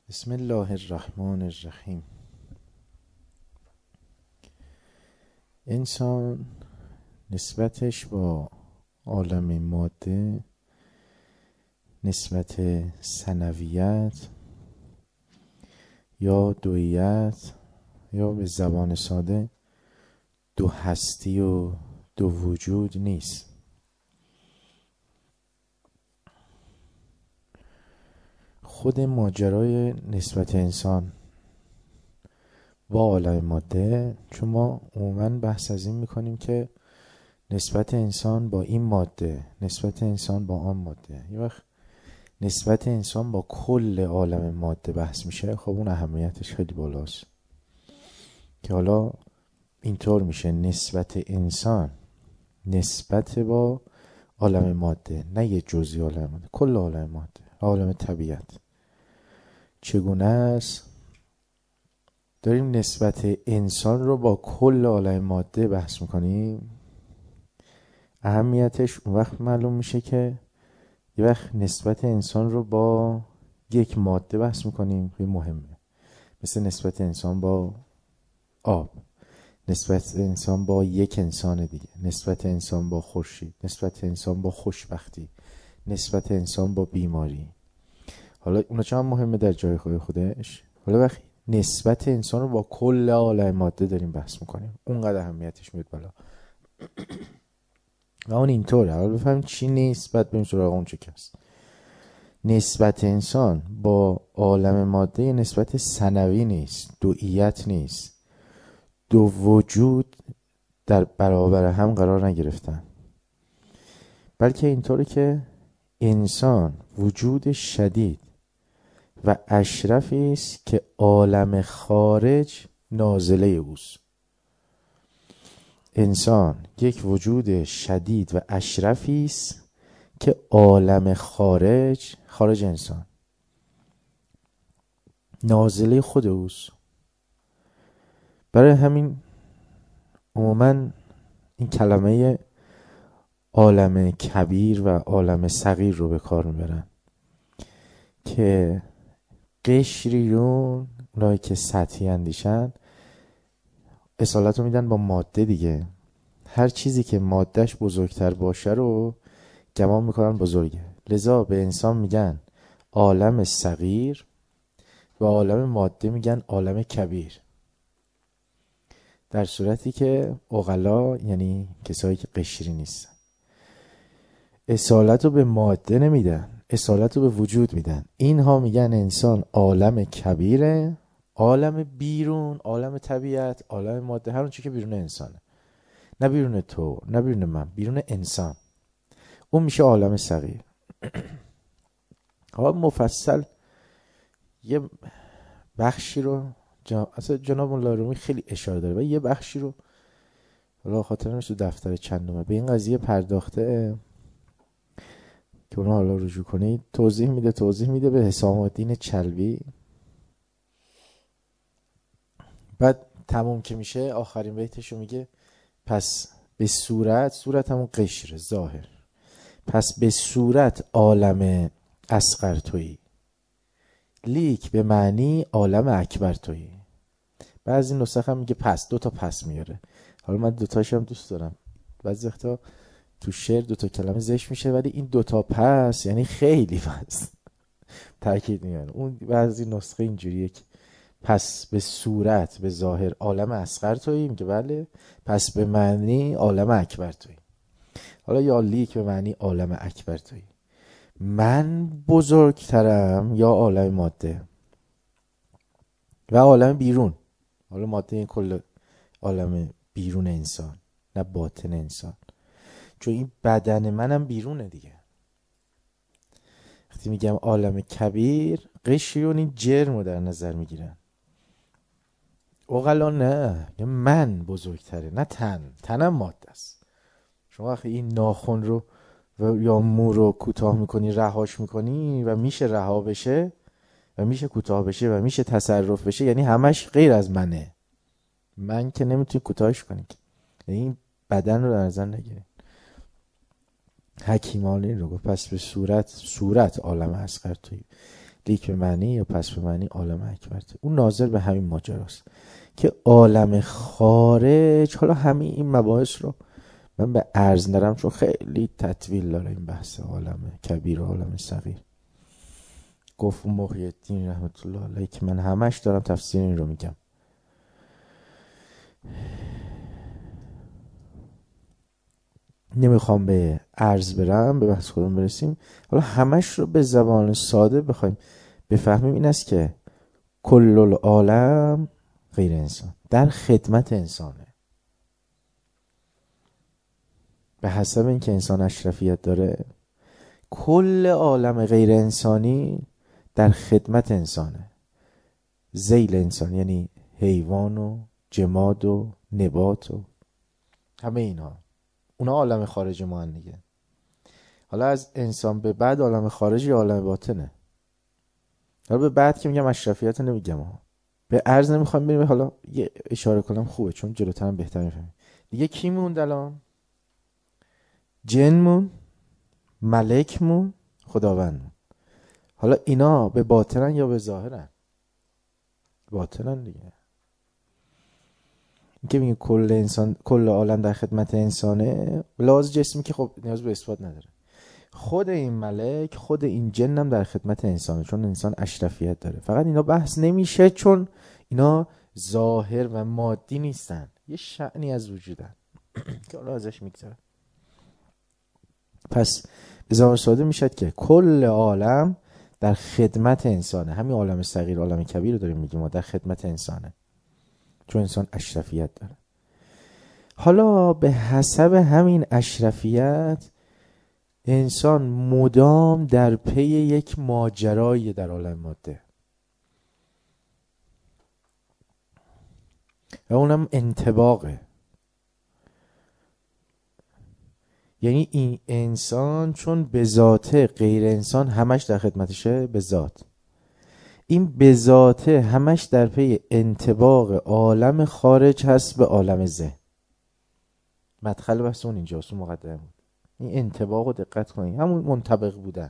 بسم الله الرحمن الرحیم. انسان نسبتش با عالم ماده نسبت ثانویت یا دویت یا به زبان ساده دو هستی و دو وجود نیست. خود ماجرای نسبت انسان با عالم ماده، چون ما عموما بحث از این میکنیم که نسبت انسان با این ماده، نسبت انسان با آن ماده، یه وقت نسبت انسان با کل عالم ماده بحث میشه، خب اون اهمیتش خیلی بالاست که حالا اینطور میشه نسبت انسان نسبت با عالم ماده، نه یه جزئی عالم ماده، کل عالم ماده، عالم طبیعت چگونه است. داریم نسبت انسان رو با کل عالم ماده بحث میکنیم. اهمیتش اون وقت معلوم میشه که یه وقت نسبت انسان رو با یک ماده بحث میکنیم، خیلی مهمه، مثل نسبت انسان با آب، نسبت انسان با یک انسان دیگه، نسبت انسان با خورشید، نسبت انسان با خوشبختی، نسبت انسان با بیماری. حالا اونا چه هم مهمه در جای خودش. حالا وقتی نسبت انسان رو با کل عالم ماده داریم بحث میکنیم، اونقدر اهمیتش میاد بالا. و اون اینطوره. حالا بفهمیم چی نیست، بعد بریم سراغ اون چه هست. نسبت انسان با عالم ماده نسبت ثانوی نیست، دوئیت نیست، دو وجود در برابر هم قرار نگرفتن، بلکه اینطوره که انسان وجود شدید و اشرفی است که عالم خارج نازله اوست. انسان یک وجود شدید و اشرفی است که عالم خارج انسان نازله خود اوست. برای همین عموما این کلمه عالم کبیر و عالم صغیر رو به کار میبرن که قشریون، اونایی که سطحی اندیشن، اصالت رو میدن با ماده دیگه. هر چیزی که مادهش بزرگتر باشه رو گمان میکنن بزرگه، لذا به انسان میگن عالم صغیر و عالم ماده میگن عالم کبیر، در صورتی که عقلا یعنی کسایی که قشری نیستن اصالت رو به ماده نمیدن، اصالت رو به وجود میدن. اینها میگن انسان عالم کبیره، عالم بیرون، عالم طبیعت، عالم ماده، هر اون چی که بیرون انسانه، نه بیرون تو، نه بیرون من، بیرون انسان، اون میشه عالم صغیر. حالا مفصل یه بخشی رو اصلا جناب مولا رومی خیلی اشاره داره و یه بخشی رو حالا خاطر نمیشه دفتر چندمه به این قضیه پرداخته که اونا حالا رجوع کنید. توضیح میده به حسام الدین چلوی. بعد تموم که میشه آخرین بیتشو میگه پس به صورت همون قشر ظاهر، پس به صورت عالم اصغر تویی، لیک به معنی عالم اکبر تویی. بعضی نسخه هم میگه پس، دو تا پس میاره. حالا من دوتاش هم دوست دارم، بعضی وقتا تو شعر دوتا کلمه زشت میشه ولی این دوتا پس یعنی خیلی پس تاکید میاره. اون بعضی نسخه اینجوریه که پس به صورت به ظاهر عالم اصغر تویی، میگه بله، پس به معنی عالم اکبر تویی. حالا یا لیک به معنی عالم اکبر تویی، من بزرگترم یا عالم ماده و عالم بیرون. حالا ماده این کل عالم بیرون انسان، نه باطن انسان، چون این بدن منم بیرونه دیگه. وقتی میگم عالم کبیر، قشریون این جرم رو در نظر میگیرن. اوغلا نه، من بزرگتره، نه تنم ماده است. شما وقتی این ناخن رو یا مو رو کوتاه میکنی، رهاش میکنی و میشه رها بشه و میشه کوتاه بشه و میشه تصرف بشه، یعنی همش غیر از منه. من که نمیتونی کوتاهش کنی، یعنی این بدن رو در نظر نگیری. حکیمانه رو گفت پس به صورت عالم اصغر تویی، لیک به معنی یا پس به معنی عالم اکبرته. اون ناظر به همین ماجراست که عالم خارج، حالا همین این مباحث رو من به عرض نرم چون خیلی تطویل داره این بحث عالم کبیر و عالم صغیر. گفت محی الدین رحمت الله علیه که من همش دارم تفسیر این رو میگم. نمیخوام به عرض برم، به بحث خودم برسیم. حالا همش رو به زبان ساده بخوایم بفهمیم این است که کل العالم غیر انسان در خدمت انسانه. به حسب اینکه انسان اشرفیت داره، کل عالم غیر انسانی در خدمت انسانه. ذیل انسان یعنی حیوان و جماد و نبات و همه اینها، اونا عالم خارج ما دیگه. حالا از انسان به بعد عالم خارج یا عالم باطنه. حالا به بعد که میگم اشرفیت نمیگم ها، به عرض نمیخوام بریم. حالا یه اشاره کنم خوبه چون جلوترم بهتر میفهمیم. دیگه کی موند الان؟ جن موند، ملک موند، خداوند موند. حالا اینا به باطنن یا به ظاهرن؟ باطنن دیگه. این که میگه کل انسان، کل عالم در خدمت انسانه، لحاظ جسمی که خب نیاز به اثبات نداره. خود این ملک، خود این جن هم در خدمت انسانه چون انسان اشرفیت داره. فقط اینا بحث نمیشه چون اینا ظاهر و مادی نیستن، یه شأنی از وجودن که حالا ازش میگذره. پس به زبان ساده میشد که کل عالم در خدمت انسانه. همین عالم صغیر، عالم کبیر رو داریم میگیم ما در خدمت انسانه چون انسان اشرفیت داره. حالا به حسب همین اشرفیت انسان مدام در پی یک ماجرایی در عالم ماده و اونم انطباقه. یعنی این انسان چون به ذاته غیر انسان همش در خدمتشه، به ذات این به ذاته همش در پی انطباق عالم خارج هست به عالم ذهن. مدخل بحث اون اینجاست، اون مقدمه بود. این انطباق رو دقت کنید، همون منطبق بودن.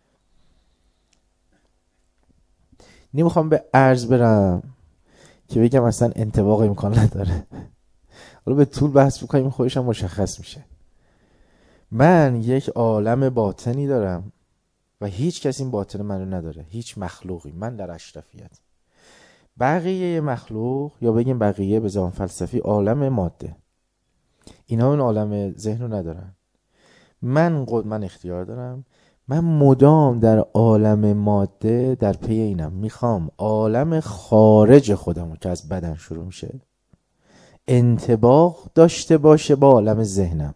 نمیخوام به عرض برم که بگم اصلا انطباق امکان نداره. حالا به طول بحث بکنیم خودش هم مشخص میشه. من یک عالم باطنی دارم و هیچ کس این باطن من رو نداره، هیچ مخلوقی. من در اشرفیت. بقیه مخلوق یا بگیم بقیه به زبان فلسفی عالم ماده، اینا اون عالم ذهن رو ندارن. من اختیار دارم. من مدام در عالم ماده در پی اینم، میخوام عالم خارج خودمو که از بدن شروع میشه انطباق داشته باشه با عالم ذهنم،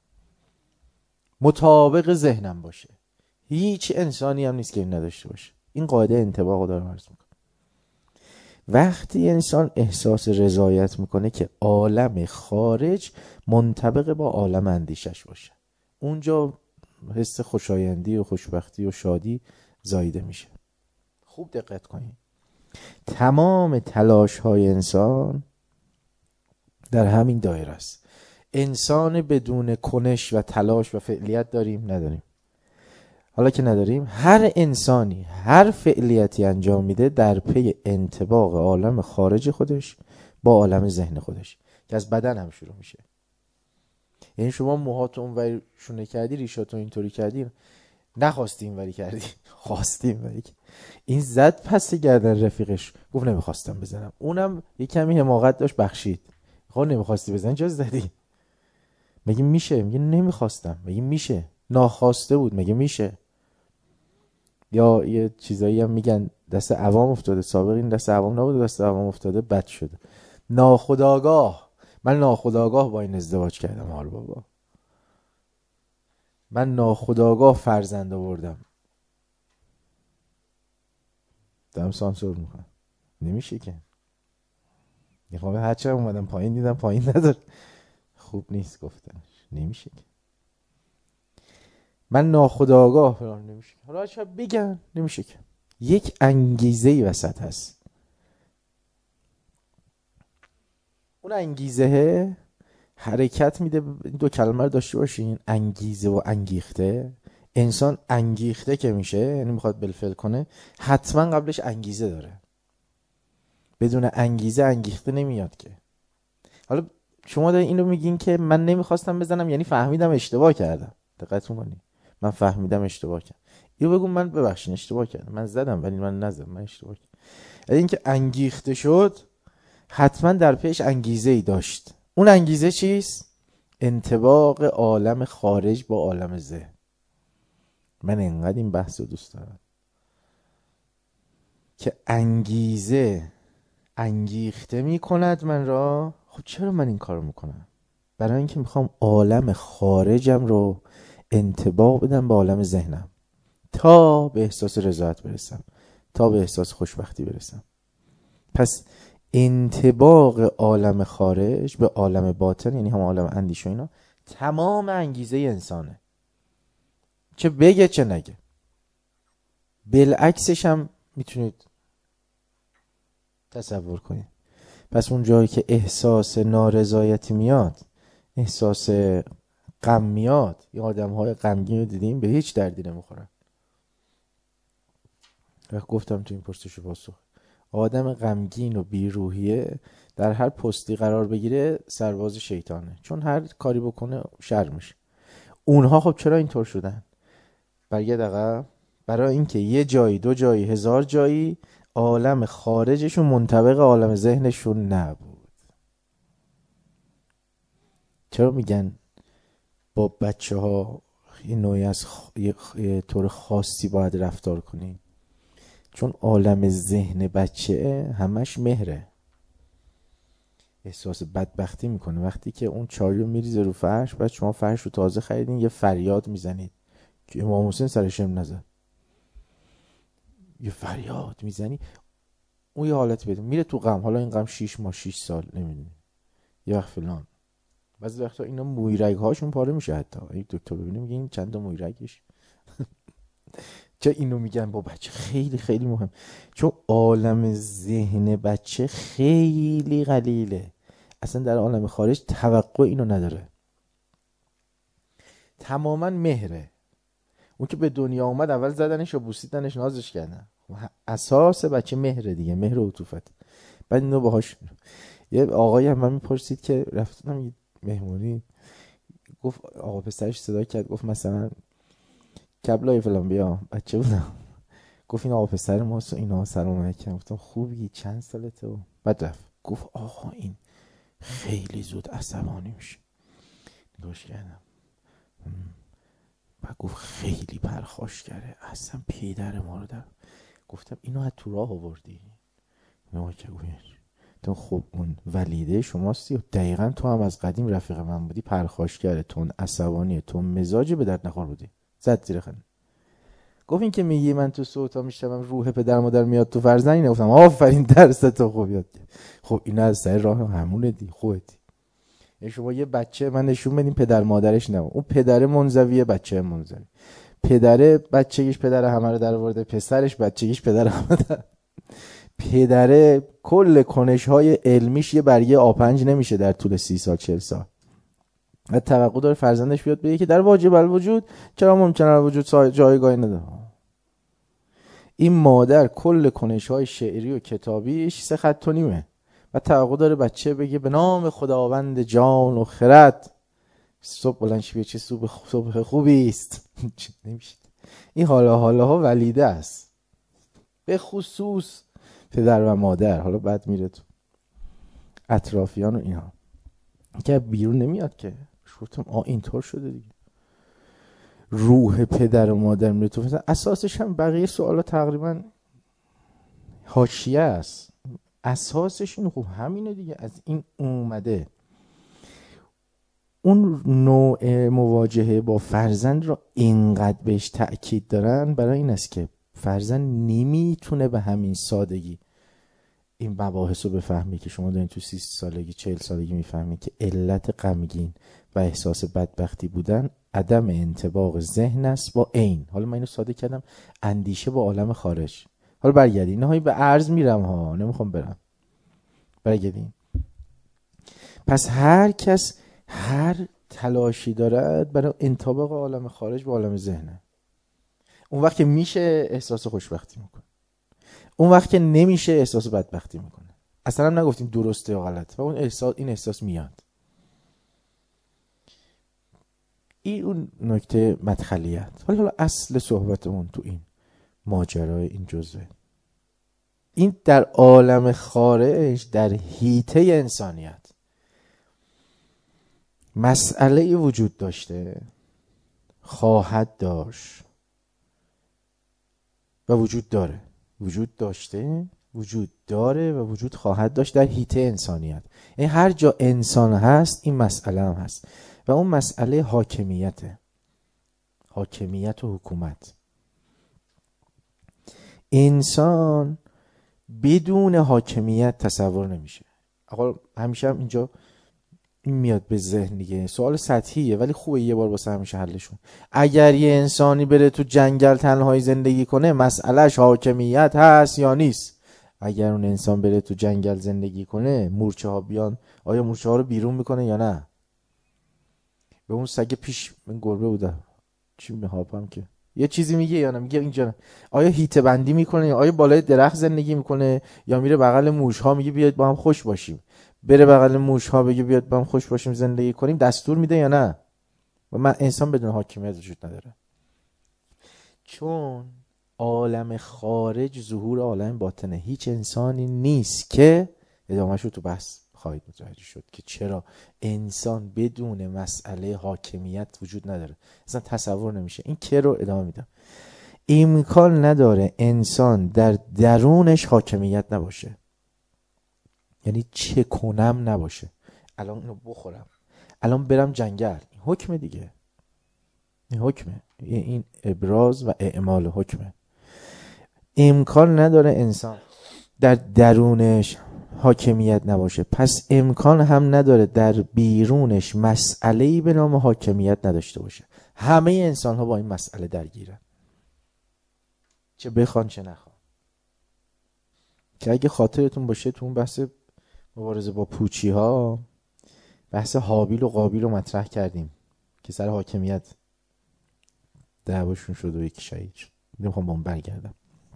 مطابق ذهنم باشه. هیچ انسانی هم نیست که این نداشته باشه. این قاعده انطباق رو دارم عرض میکنم. وقتی انسان احساس رضایت میکنه که عالم خارج منطبق با عالم اندیشش باشه، اونجا حس خوشایندی و خوشبختی و شادی زایده میشه. خوب دقت کنید. تمام تلاش های انسان در همین دایره است. انسان بدون کنش و تلاش و فعالیت داریم؟ نداریم. حالا که نداریم، هر انسانی هر فعالیتی انجام میده در پی انطباق عالم خارج خودش با عالم ذهن خودش که از بدن هم شروع میشه. یعنی شما موهاتو اونوری شونه کردی، ریشاتو اینطوری کردی، نخواستی اینوری کردی، خواستی اینوری. این زد پس گردن رفیقش، گفت نمیخواستم بزنم. اونم یه کمی حماقت داشت، بخشید. خب نمیخواستی بزنی چرا زدی؟ مگه میشه؟ میگه نمیخواستم. مگه میشه؟ ناخواسته بود. مگه میشه؟ یا یه چیزایی هم میگن دست عوام افتاده. سابق این دست عوام نبوده، دست عوام افتاده بد شده. ناخودآگاه. من ناخودآگاه با این ازدواج کردم. حال بابا، من ناخودآگاه فرزند آوردم. دارم سانسور میکنم. نمیشه که. میخوام هرچه اومدم پایین دیدم پایین نداره. خوب نیست گفتنش. نمیشه که. من ناخودآگاه فلان. نمیشه. حالا چرا بگن نمیشه که. یک انگیزه‌ای وسط هست. اون انگیزه حرکت میده. دو کلمه رو داشته باشین، انگیزه و انگیخته. انسان انگیخته که میشه، یعنی میخواد بالفعل کنه، حتما قبلش انگیزه داره. بدون انگیزه انگیخته نمیاد که. حالا شما دارین این رو میگین که من نمیخواستم بزنم، یعنی فهمیدم اشتباه کردم. دقت کنید، من فهمیدم اشتباه کردم. اینو بگو من ببخشید اشتباه کردم، من زدم ولی من نزدم، من اشتباه کردم. یعنی اینکه انگیخته شد حتما در پیش انگیزه ای داشت. اون انگیزه چیست؟ انطباق عالم خارج با عالم ذهن. من انقدر این بحث رو دوست دارم که انگیزه انگیخته می کند من را. خب چرا من این کار رو میکنم؟ برای اینکه میخوام عالم خارجم رو انطباق بدم به عالم ذهنم تا به احساس رضایت برسم، تا به احساس خوشبختی برسم. پس انطباق عالم خارج به عالم باطن، یعنی هم عالم اندیشه اینا، تمام انگیزه انسانه، چه بگه چه نگه. بالعکسش هم میتونید تصور کنید. پس اون جایی که احساس نارضایتی میاد، احساس غم میاد، این آدم های غمگین رو دیدیم به هیچ دردی نمیخورن. گفتم تو این پرسش و پاسخ، آدم غمگین و بیروحیه در هر پستی قرار بگیره سرباز شیطانه، چون هر کاری بکنه شر میشه. اونها خب چرا اینطور شدن؟ برگرد عقب. برای اینکه یه جایی، دو جایی، هزار جایی عالم خارجشون منطبق عالم ذهنشون نبود. چرا میگن با بچه ها یه نوعی از یه طور خاصی باید رفتار کنیم؟ چون عالم ذهن بچه همش مهره. احساس بدبختی میکنه وقتی که اون چای رو میریزه رو فرش، بعد شما فرش رو تازه خریدین یه فریاد میزنید که امام حسین سرش هم نزد، یه فریاد میزنی، اون یه حالت بده میره تو غم. حالا این غم 6 ماه 6 سال نمیدونی، یه وقت فلان. بعضی وقتا اینا مویرگ هاشون پاره میشه. حتی این دکتر ببینه میگه این چند تا مویرگش چه اینو میگن با بچه خیلی خیلی مهم، چون عالم ذهن بچه خیلی قلیله. اصلا در عالم خارج توقع اینو نداره، تماما مهره. اون که به دنیا اومد اول زدنش و بوسیدنش نازش کردن، اساس بچه مهره دیگه، مهر و عطوفت. بعد اینو باهاش یه آقایی هم من میپرسید که رفتم یه مهمونی، گفت آقا پسرش صدا کرد، گفت مثلا کبلای فلان بیا، بچه بودم، گفت این آقا پسر ماست و اینا، سلام علیکم. گفتم خوبی چند سالته؟ بعد رفت گفت آقا این خیلی زود عصبانی میشه. نگاش کردم، بعد گفت خیلی پرخاشگره، اصلا پیدر ما رو در. گفتم اینو از تو راه آوردی؟ نگاه که تو خب اون ولیده شماستی و دقیقا تو هم از قدیم رفیق من بودی، پرخاشگره، تون عصبانیه، تون مزاجی، به درد نخور بودی. زد زیر خنده. گفت این که میگی من تو صوتا میشنوم روح پدر مادر میاد تو فرزند، گفتم آفرین درس تو خوب یاد گرفت. خب این از سر راه همونه دی، خوبه دی. یعنی شما یه بچه من نشون بدین پدر مادرش نه، اون پدر منزویه بچه منزوی، پدره بچگیش پدر همه رو در آورده، پسرش بچگیش پدر همه در. پدره کل کنش‌های علمیش یه برگه آ5 نمیشه در طول 30 سال 40 سال. و توقع داره فرزندش بیاد بگه که در واجب الوجود چرا ممکنه الوجود جایگاهی نداره. این مادر کل کنش‌های شعری و کتابیش 3 خط و نیمه و توقع داره بچه بگه به نام خداوند جان و خرد صبح بلند شی چه صبح خوبی است. نمیشه. این حالا ولیده است، به خصوص پدر و مادر. حالا بعد میره تو اطرافیان و اینها که بیرون نمیاد که. گفتم اینطور شده دیگه. روح پدر و مادر میره تو. اساسش هم بقیه سوالا تقریبا حاشیه است، اساسش این خب همینه دیگه، از این اومده. اون نوع مواجهه با فرزند را اینقدر بهش تأکید دارن برای این است که فرزند نمیتونه به همین سادگی این مباحث رو بفهمی که شما دارین تو 30 سالگی 40 سالگی میفهمی که علت غمگین و احساس بدبختی بودن عدم انطباق ذهن است با عین. حالا من اینو ساده کردم اندیشه با عالم خارج. حالا برگردین، نهایی به عرض میرم ها، نمیخوام برم. برگردین. پس هر کس هر تلاشی دارد برای انطباق عالم خارج با عالم ذهنه. اون وقت که میشه احساس خوشبختی میکنه، اون وقت که نمیشه احساس بدبختی میکنه. اصلا هم نگفتیم درسته یا غلط، و این احساس میاد. این اون نکته مدخلیت. حالا اصل صحبتمون تو این ماجرای این جزوه، این در عالم خارج، در حیطه انسانیت مسئله وجود داشته، خواهد داشت و وجود داره. وجود داشته، وجود داره و وجود خواهد داشت در حیطه انسانیت. این هر جا انسان هست این مسئله هم هست و اون مسئله حاکمیته، حاکمیت و حکومت. انسان بدون حاکمیت تصور نمیشه. آقا همیشه هم اینجا این میاد به ذهن دیگه، سوال سطحیه ولی خوبه یه بار واسه همیشه حلشون. اگر یه انسانی بره تو جنگل تنهایی زندگی کنه، مسئلهش حاکمیت هست یا نیست؟ اگر اون انسان بره تو جنگل زندگی کنه، مورچه ها بیان، آیا مورچه ها رو بیرون میکنه یا نه؟ به اون سگ پیش من گربه بوده چی میهاپم که یه چیزی میگه یا نه؟ میگه اینجا آیا هیته بندی میکنه، یا آیا بالای درخت زندگی میکنه، یا میره بغل موش ها میگه بیاید با هم خوش باشیم؟ بره بغل موش ها بگه بیاد با هم خوش باشیم زندگی کنیم، دستور میده یا نه؟ و من انسان بدون حاکمیت وجود نداره، چون عالم خارج ظهور عالم باطنه. هیچ انسانی نیست که ادامهش رو تو بحث خواهید متوجه شد که چرا انسان بدون مسئله حاکمیت وجود نداره، اصلا تصور نمیشه. این که رو ادامه میدم. امکان نداره انسان در درونش حاکمیت نباشه، یعنی چه کنم نباشه. الان اینو بخورم، الان برم جنگل، این حکم دیگه، این حکمه، این ابراز و اعمال حکمه. امکان نداره انسان در درونش حاکمیت نباشه، پس امکان هم نداره در بیرونش مسئله‌ای به نام حاکمیت نداشته باشه. همه انسان ها با این مسئله درگیرن، چه بخوان چه نخوان. که اگه خاطرتون باشه تو اون بحث مبارزه با پوچی ها، بحث حابیل و قابیل رو مطرح کردیم که سر حاکمیت دعواشون شد و یکی شهید شد. نمیخوام با اون برگردم.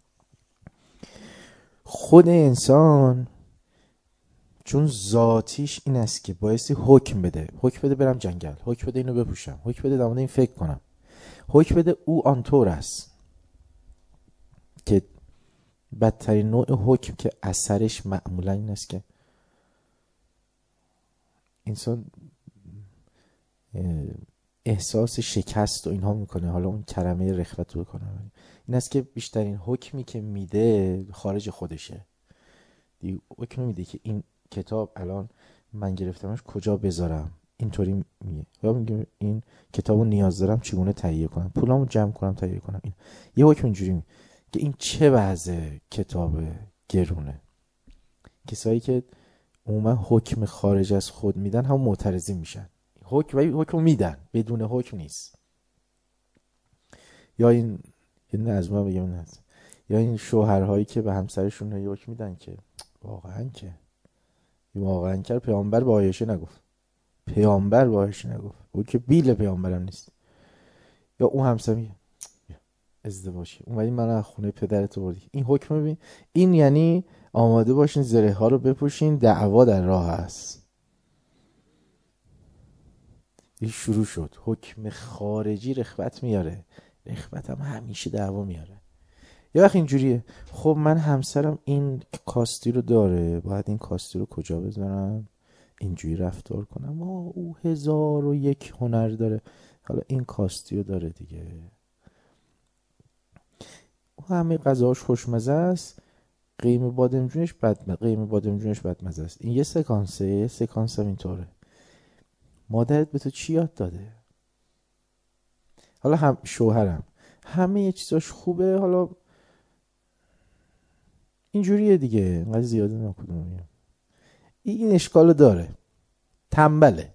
خود انسان چون ذاتیش این است که بایستی حکم بده، حکم بده برم جنگل، حکم بده اینو بپوشم، حکم بده در مورد این فکر کنم، حکم بده، او آنطور است که بدترین نوع حکم که اثرش معمولا این است که انسان احساس شکست و اینها میکنه. حالا اون کلمه رخوت رو بکنه، این است که بیشترین حکمی که میده خارج خودشه. دیگه حکم میده که این کتاب الان من گرفتمش کجا بذارم، اینطوری میگه، یا میگه این کتابو نیاز دارم چگونه تهیه کنم، پولامو جمع کنم تهیه کنم. این یه حکم اینجوری میگه که این چه وضع کتاب گرونه. کسایی که عموما حکم خارج از خود میدن هم معترضین میشن. حکم میدن، بدون حکم نیست. یا این یه از ما بگم نه، یا این شوهرهایی که به همسرشون حکم میدن که واقعا که پیامبر به عایشه نگفت، پیامبر به عایشه نگفت، او که بیل پیامبرم نیست. یا اون همسر میگه ازدواجی اومدی من از خونه پدرت آوردی، این حکم ببین. این یعنی آماده باشین زره ها رو بپوشین، دعوا در راه است. این شروع شد. حکم خارجی رخوت میاره، رخوت هم همیشه دعوا میاره. یه وقت اینجوریه، خب من همسرم این کاستی رو داره، باید این کاستی رو کجا بذارم، اینجوری رفتار کنم. او 1001 هنر داره، حالا این کاستی رو داره دیگه. همه غذاش خوشمزه است، قیم بادمجونش بدمزه است. این یه سکانس هم اینطوره. مادرت به تو چی یاد داده؟ حالا هم شوهرم همه یه چیزاش خوبه، حالا اینجوریه دیگه، اینقدر زیاده نکدوم. این اشکالو داره، تنبله،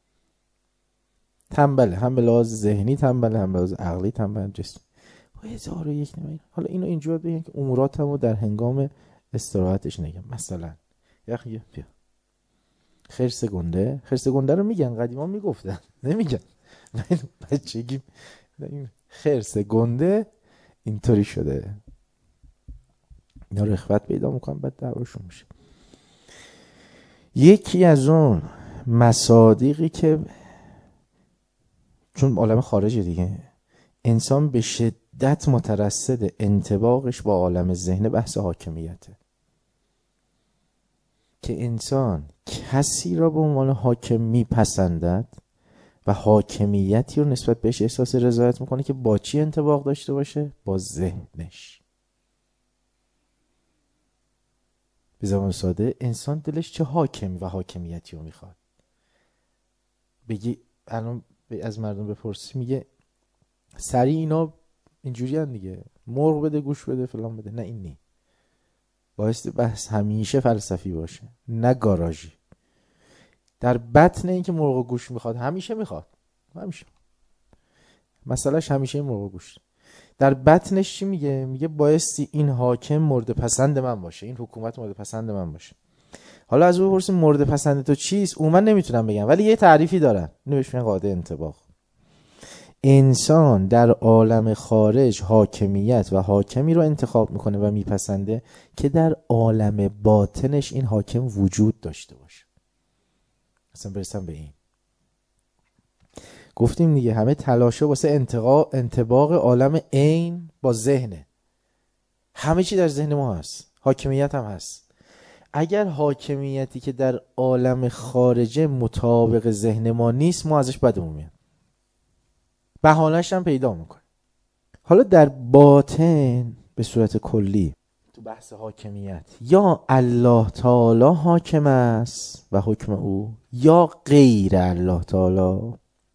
هم به لحاظ ذهنی تنبله، هم به لحاظ عقلی تنبله، جسمی. 1001 نمید. حالا اینو اینجور بگیم که اموراتمو در هنگام استراحتش نگم. مثلا یخیه بیا خرس گنده رو میگن، قدیما میگفتن، نمیگن. من بچگی خرس گنده اینطوری شده. اینا رخوت پیدا میکنن بعد دعواشون میشه. یکی از اون مصادیقی که چون عالم خارجه دیگه، انسان به شدت مترصد انطباقش با عالم ذهن، بحث حاکمیته. که انسان کسی را به عنوان حاکم میپسندد و حاکمیتی رو نسبت بهش احساس رضایت میکنه که با چی انطباق داشته باشه؟ با ذهنش. به زبان ساده انسان دلش چه حاکمی و حاکمیتی رو میخواد. بگی الان از مردم بپرسی میگه سریع اینا اینجوری هن دیگه، مرغ بده گوش بده فلان بده. نه این نی. بایستی بحث همیشه فلسفی باشه نه گاراژی. در بطن این که مرغ گوش میخواد همیشه میخواد، همیشه مسئلهش همیشه این مرغ گوش. در بطنش چی میگه؟ میگه بایستی این حاکم مورد پسند من باشه، این حکومت مورد پسند من باشه. حالا از او بپرسیم مورد پسند تو چیست؟ او من نمیتونم بگم ولی یه تعریفی دارن، اینو بهش میگن قاعده انطباق. انسان در عالم خارج حاکمیت و حاکمی رو انتخاب میکنه و میپسنده که در عالم باطنش این حاکم وجود داشته باشه. اصلا برسم به این گفتیم دیگه همه تلاشه واسه انطباق عالم عین با ذهنه. همه چی در ذهن ما هست، حاکمیت هم هست. اگر حاکمیتی که در عالم خارجه مطابق ذهن ما نیست، ما ازش بدمون میاد، بهانه‌اش هم پیدا میکنه. حالا در باطن به صورت کلی تو بحث حاکمیت یا الله تعالی حاکم است و حکم او یا غیر الله تعالی.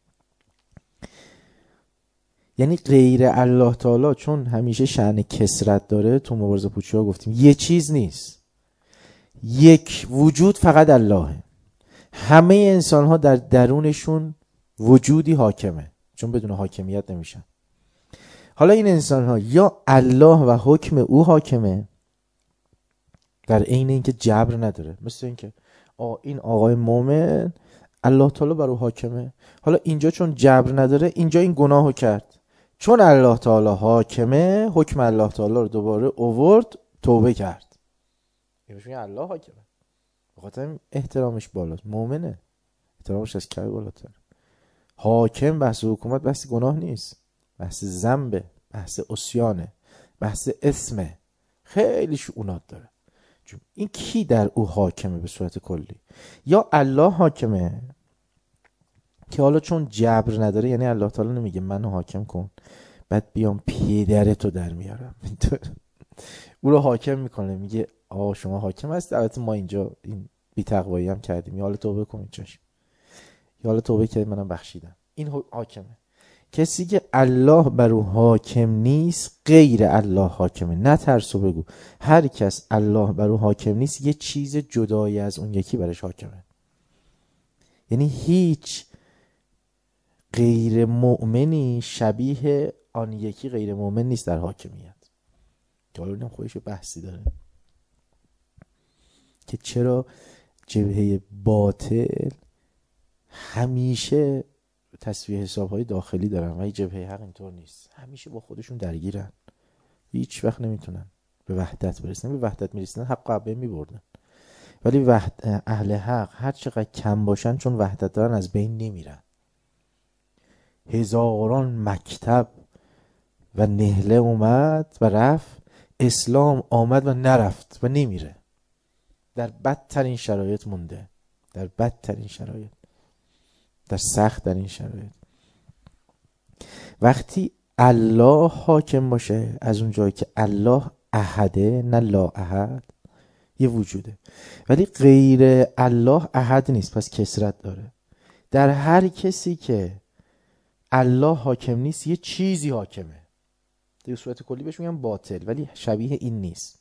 یعنی غیر الله تعالی چون همیشه شأن کثرت داره، تو مبارزه پوچی ها گفتیم یه چیز نیست، یک وجود فقط اللهه. همه انسان ها در درونشون وجودی حاکمه، چون بدون حاکمیت نمیشن. حالا این انسان ها یا الله و حکم او حاکمه در عین اینکه جبر نداره، مثل اینکه این آقای مومن الله تعالی بر او حاکمه. حالا اینجا چون جبر نداره، اینجا این گناهو کرد، چون الله تعالی حاکمه حکم الله تعالی رو دوباره اوورد، توبه کرد. میگه الله حاکمه، بخاطر احترامش بالاست، مومنه، احترامش از کی بالاتر. حاکم بحث حکومت بحث گناه نیست، بحث ذنبه، بحث عصیانه، بحث اسمه، خیلی شؤونات داره. چون این کی در او حاکمه به صورت کلی؟ یا الله حاکمه که حالا چون جبر نداره، یعنی الله تعالی نمیگه منو حاکم کن بعد بیام پیدرتو در میارم او رو حاکم میکنه، میگه شما حاکم هستی، البته ما اینجا این بی‌تقوایی هم کردیم، یا حالا توبه کن چشم، یا حالا توبه کردی منم بخشیدم. این حاکمه. کسی که الله بر او حاکم نیست، غیر الله حاکمه. نه ترسو بگو هر کس الله بر او حاکم نیست یه چیز جدایی از اون یکی برش حاکمه. یعنی هیچ غیر مؤمنی شبیه آن یکی غیر مؤمن نیست در حاکمیت. که حالا اینم خودش بحثی داره که چرا جبهه باطل همیشه تسویه حسابهای داخلی دارن و این جبهه حق اینطور نیست، همیشه با خودشون درگیرن، هیچ وقت نمیتونن به وحدت برسن. به وحدت میرسن حق قبه میبردن، ولی اهل حق هر چقدر کم باشن چون وحدت دارن از بین نمیرن. هزاران مکتب و نهله اومد و رفت، اسلام آمد و نرفت و نمیره، در بدترین شرایط مونده، در بدترین شرایط، در سخت در این شرایط. وقتی الله حاکم باشه، از اون جایی که الله احده نه لا احد، یه وجوده، ولی غیر الله احد نیست، پس کثرت داره. در هر کسی که الله حاکم نیست یه چیزی حاکمه. در صورت کلی بهش میگم باطل، ولی شبیه این نیست.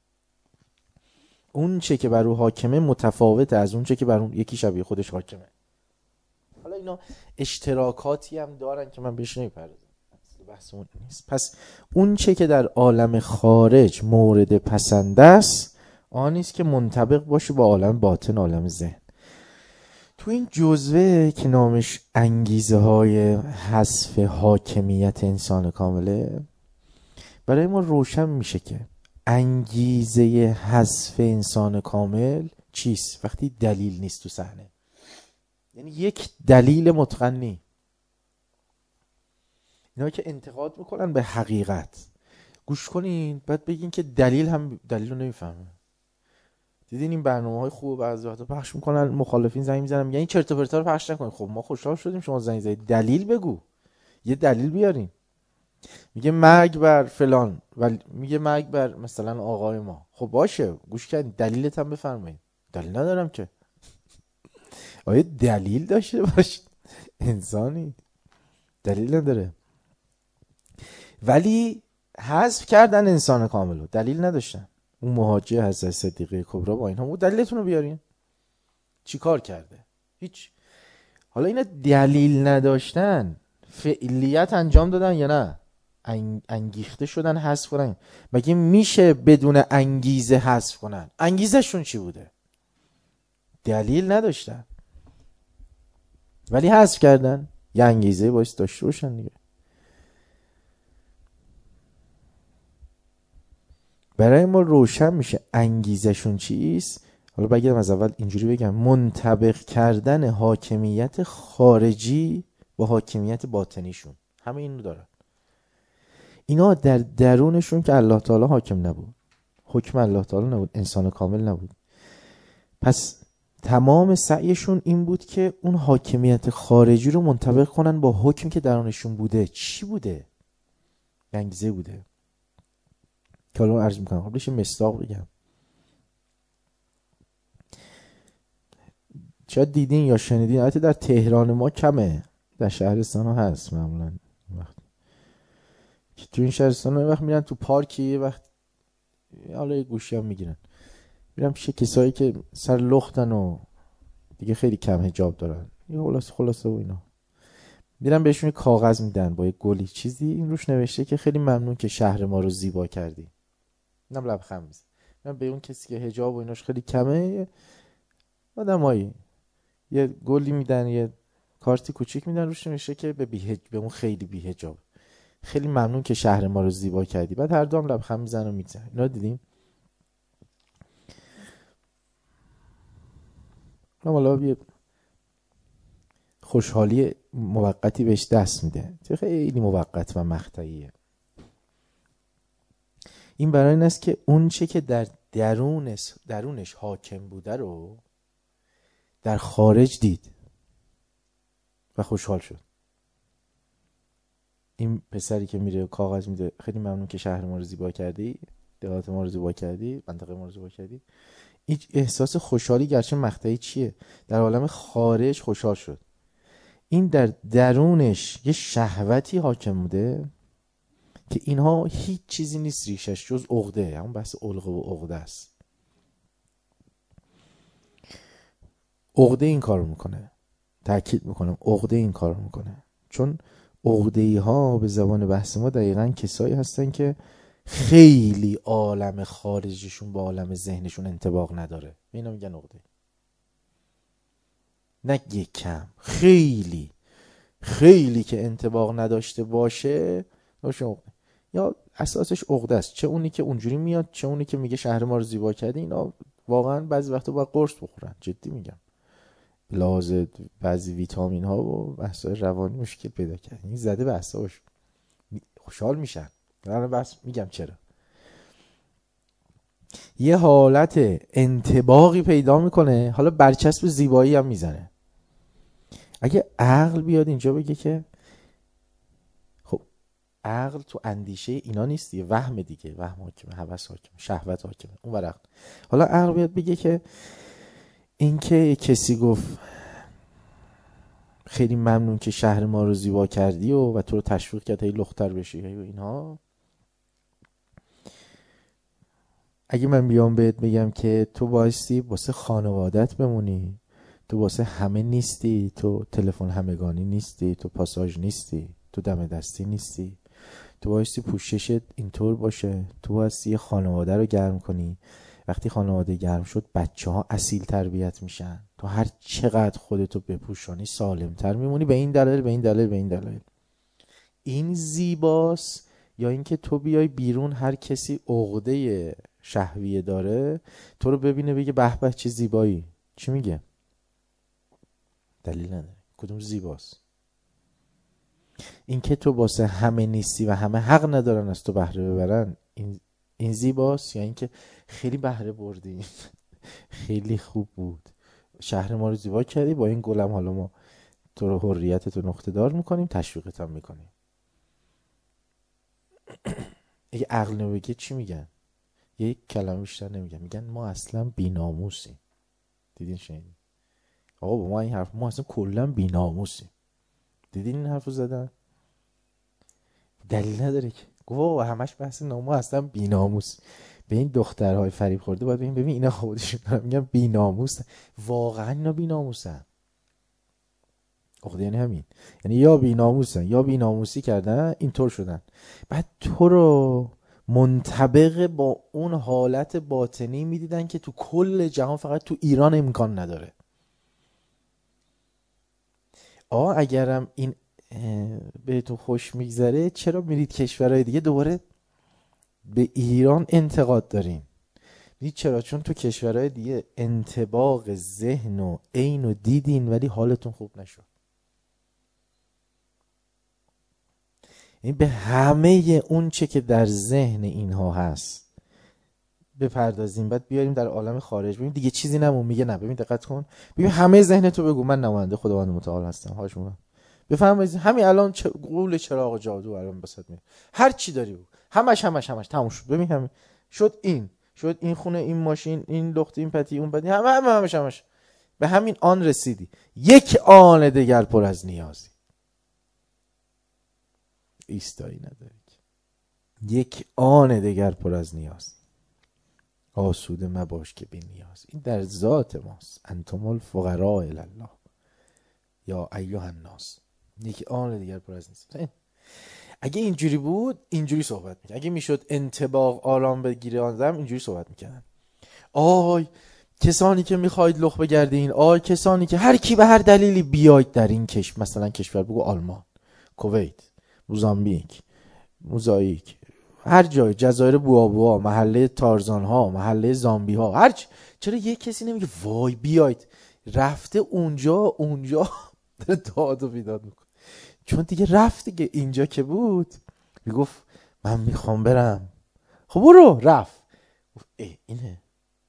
اون چه که بر او حاکمه متفاوته از اون چه که بر اون یکی شبیه خودش حاکمه. حالا اینا اشتراکاتی هم دارن که من بهش نمیپردازم، بحث اون نیست. پس اون چه که در عالم خارج مورد پسند است، آن نیست که منطبق باشه با عالم باطن، عالم ذهن. تو این جزوه که نامش انگیزه های حذف حاکمیت انسان کامله، برای ما روشن میشه که انگیزه حذف انسان کامل چیست وقتی دلیل نیست تو صحنه. یعنی یک دلیل متقن نی. اینا که انتقاد میکنن به حقیقت گوش کنین بعد بگین که دلیل رو نمیفهمه. دیدین این برنامه‌های خوب بعضی وقتا پخش میکنن، مخالفین زنگ میزنن میگن این چرت و پرتا رو پخش نکنین. خب ما خوشحال شدیم شما زنگ زدید، دلیل بگو، یه دلیل بیارین. میگه مرگ بر فلان، ولی میگه مرگ بر مثلا آقای ما. خب باشه گوش کردین، دلیلت هم بفرمایید. دلیل ندارم که. آیا دلیل داشته باش؟ انسانی دلیل نداره. ولی حذف کردن انسان کامل رو، دلیل نداشتن. اون مهاجر حضرت صدیقه کبرا با اینها بود، دلیلتون رو بیارین. چی کار کرده؟ هیچ. حالا اینا دلیل نداشتن، فعلیت انجام دادن یا نه؟ انگیخته شدن حذف کنن. مگه میشه بدون انگیزه حذف کنن؟ انگیزه شون چی بوده؟ دلیل نداشتن ولی حذف کردن. یه انگیزه باید داشته باشن دیگه. برای ما روشن میشه انگیزه شون چیست. حالا بگم از اول اینجوری بگم، منطبق کردن حاکمیت خارجی با حاکمیت باطنیشون. همه اینو دارن. اینا در درونشون که الله تعالی حاکم نبود، حکم الله تعالی نبود، انسان کامل نبود، پس تمام سعیشون این بود که اون حاکمیت خارجی رو منطبق کنن با حکم که درونشون بوده. چی بوده؟ انگیزه بوده که حالا عرض میکنم. خب بشه مصداق بگم. شاید دیدین یا شنیدین، البته در تهران ما کمه، در شهرستان ها هست معمولا. وقت که تو این شهرستان ها وقت میرن تو پارکی، وقت حالا یه گوشی هم میگیرن میرن پیش کسایی که سر لختن و دیگه خیلی کم حجاب دارن، یه خلاصه و اینا، میرن بهشون کاغذ میدن با یه گلی چیزی این روش نوشته که خیلی ممنون که شهر ما رو زیبا کردی. اینم لبخند میزنه. من به اون کسی که حجاب و ایناش خیلی کمه، آدمایی یه گلی میدن، یه کارتی کوچیک میدن روش نوشته که به اون خیلی بی‌حجاب، خیلی ممنون که شهر ما رو زیبا کردی. بعد هر دوم لبخند میزنن و میزنن. اینا دیدیم. حالا یه خوشحالی موقتی بهش دست میده، خیلی موقت و مقطعیه. این برای این است که اون چه که در درونش حاکم بوده رو در خارج دید و خوشحال شد. این پسری که میره کاغذ میده، خیلی ممنون که شهر ما رو زیبا کردی، دهات ما رو زیبا کردی، منطقه ما رو زیبا کردی. این احساس خوشحالی گرچه مقطعی چیه، در عالم خارج خوشحال شد. این در درونش یه شهوتی حاکم بوده که اینها هیچ چیزی نیست ریشش جز عقده. همون بحث علقه و عقده است. عقده این کار میکنه، تأکید میکنم عقده این کار میکنه، چون عقده‌ای ها به زبان بحث ما دقیقاً کسایی هستن که خیلی عالم خارجشون با عالم ذهنشون انطباق نداره. اینا میگن عقده. نه یک کم، خیلی خیلی که انطباق نداشته باشه عقده. یا اساسش عقده است. چه اونی که اونجوری میاد، چه اونی که میگه شهر ما رو زیبا کردی. اینا واقعا بعضی وقتا باید قرص بخورن، جدی میگم. لازم بعضی ویتامین ها و بحث‌های روانی مشکل پیدا کرد. این زده به اعصابش، خوشحال میشن. الان بس میگم چرا. یه حالت انطباقی پیدا میکنه، حالا برچسب زیبایی هم میزنه. اگه عقل بیاد اینجا بگه که خب عقل تو اندیشه اینا نیست دیگه، وهم دیگه، وهم حاکمه، هوس حاکمه، شهوت حاکمه، اون ور عقل. حالا عقل بیاد بگه که این که کسی گفت خیلی ممنون که شهر ما رو زیبا کردی و تو رو تشویق کرد هی لختر بشی و اینها، اگه من بیام بهت بگم که تو بایستی واسه خانوادت بمونی، تو واسه همه نیستی، تو تلفن همگانی نیستی، تو پاساژ نیستی، تو دم دستی نیستی، تو بایستی پوششت اینطور باشه، تو بایستی یه خانواده رو گرم کنی، وقتی خانواده گرم شد بچه ها اصیل تربیت میشن، تو هر چقدر خودتو بپوشانی سالم تر میمونی، به این دلیل به این دلیل به این دلیل. این زیباست یا اینکه تو بیای بیرون هر کسی عقده شهویه داره تو رو ببینه بگه به به چه زیبایی؟ چی میگه؟ دلیل نداره. کدوم زیباست؟ این که تو واسه همه نیستی و همه حق ندارن از تو بهره ببرن، این زیباست؟ یا اینکه خیلی بهره بردی خیلی خوب بود، شهر ما رو زیبا کردی، با این گلم حالا ما تو رو حریتت رو نقطه دار میکنیم، تشویقت هم میکنیم. اگه عقل نبگه چی میگن؟ یک کلمه بیشتر نمیگن، میگن ما اصلا بی‌ناموسیم. دیدین شنیدین؟ آقا با ما این حرف، ما اصلا کلا بی‌ناموسیم. دیدین این حرفو زدن؟ دلیل نداره که گفت همش بحث ما اصلا بی‌ناموس. به این دخترهای فریب خورده باید ببین اینا خودشون دارن میگن بی‌ناموس، واقعا اینا بی‌ناموسن. یعنی همین، یعنی یا بی‌ناموسن یا بی‌ناموسی کردن اینطور شدن. بعد تو رو منطبق با اون حالت باطنی میدیدن که تو کل جهان فقط تو ایران امکان نداره. اگرم این بهتون خوش میگذره چرا میرید کشورهای دیگه دوباره به ایران انتقاد دارین؟ میدید چرا؟ چون تو کشورهای دیگه انطباق ذهن و عین و دیدین ولی حالتون خوب نشد. این به همه اون چه که در ذهن اینها هست بپردازیم، بعد بیاریم در عالم خارج ببین دیگه چیزی نمون. میگه نه ببین دقت کن، ببین همه ذهن تو بگو من نماینده خداوند متعال هستم، هاش میگم بفهم همین الان قول چراغ جادو الان بسات میاد، هر چی داری بگو، همش تموم شد. ببین همین شد این خونه، این ماشین، این لخت، این پتی، اون پتی، همش به همین آن رسیدی. یک آن دگر پر از نیازی، ایستایی نداری. یک آن دگر پر از نیاز، آسوده مباش که بی نیاز. این در ذات ماست. انتم الفقراء الی الله یا ایها الناس. یک آن دیگر پر از نیاز. اگه اینجوری بود اینجوری صحبت میکنم. اگه میشد انطباق آرام بگیره آدم اینجوری صحبت میکنن. کسانی که میخواید لخ بگردین، کسانی که هر کی به هر دلیلی بیاید در این کشور، مثلا کشور بگو آلمان، کویت، موزامبیک، موزاییک، هر جای، جزایر بوآبوها، محله تارزان ها، محله زامبی ها، چرا یه کسی نمیگه وای بیاید؟ رفته اونجا داره داد و بیداد میکنه، چون دیگه رفت دیگه. اینجا که بود میگفت من میخوام برم، خب برو. رفت اینا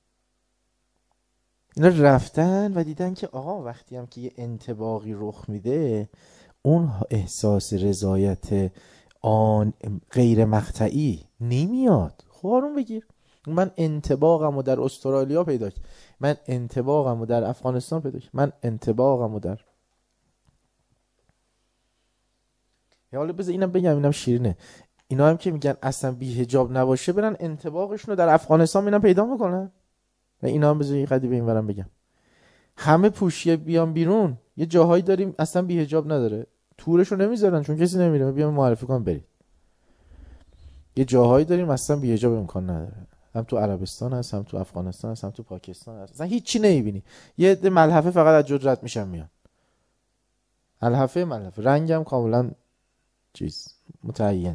رفتن و دیدن که آقا وقتی هم که یه انطباقی رخ میده اون احساس رضایت آن غیر مقطعی نمیاد. خب آروم بگیر. من انطباقمو در استرالیا پیدا کردم، من انطباقمو در افغانستان پیدا کردم، من انطباقمو در حالا بذار اینم بگم، اینم شیرینه. اینا هم که میگن اصلا بی حجاب نباشه برن انطباقشون رو در افغانستان میرن پیدا میکنن. و اینا هم بذار یه قدی به این ورم بگم، همه پوشیه بیان بیرون. یه جاهایی داریم اصلا بی حجاب نداره، تورشو نمیذارن چون کسی نمیره، بیان معرفی کن برید. یه جاهایی داریم اصلا بی حجاب امکان نداره، هم تو عربستان هست، هم تو افغانستان هست، هم تو پاکستان هست. اصلا هیچی نمیبینی، یه عده ملحفه فقط از جد رد میشن میان. ملحفه رنگم کاملا چیز متعین.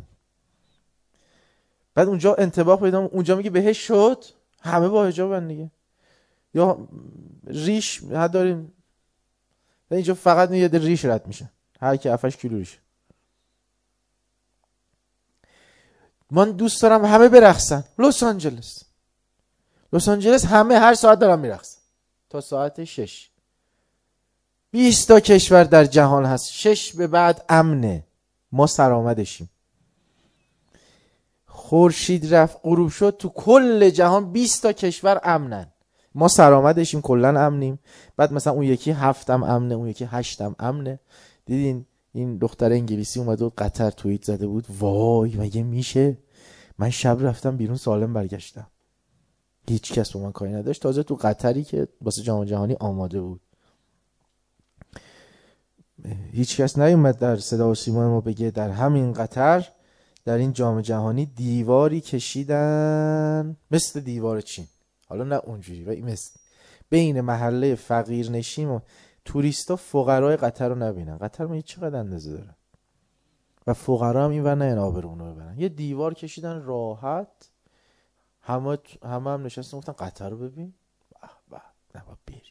بعد اونجا انطباق پیدا، اونجا میگه بهش شد همه با حجابن دیگه. یا ریش داریم اینجا فقط یه عده ریش رد میشن، هر کی 7 کیلو ریش. من دوست دارم همه برقصن. لس آنجلس همه هر ساعت دارن میرقصن تا ساعت 6. 20 تا کشور در جهان هست، 6 به بعد امنه، ما سرآمدشیم. خورشید رفت غروب شد تو کل جهان 20 تا کشور امنن، ما سرآمدشیم، کلا امنیم. بعد مثلا اون یکی 7 هم امنه، اون یکی 8 هم امنه. دیدین این دختر انگلیسی اومد و قطر توییت زده بود وای مگه میشه، من شب رفتم بیرون سالم برگشتم، هیچ کس با من کاری نداشت. تازه تو قطری که واسه جام جهانی آماده بود، هیچ کس نیومد در صدا و سیما ما بگه در همین قطر در این جام جهانی دیواری کشیدن مثل دیوار چین. حالا نه اونجوری، ولی مثل بین محله فقیر نشین و توریستا فقرای قطر رو نبینن. قطر ما چقدر اندازه داره، و فقرا هم این ور نه آبرونو ببرن. یه دیوار کشیدن راحت، همه نشستن گفتن قطر رو ببین. به نه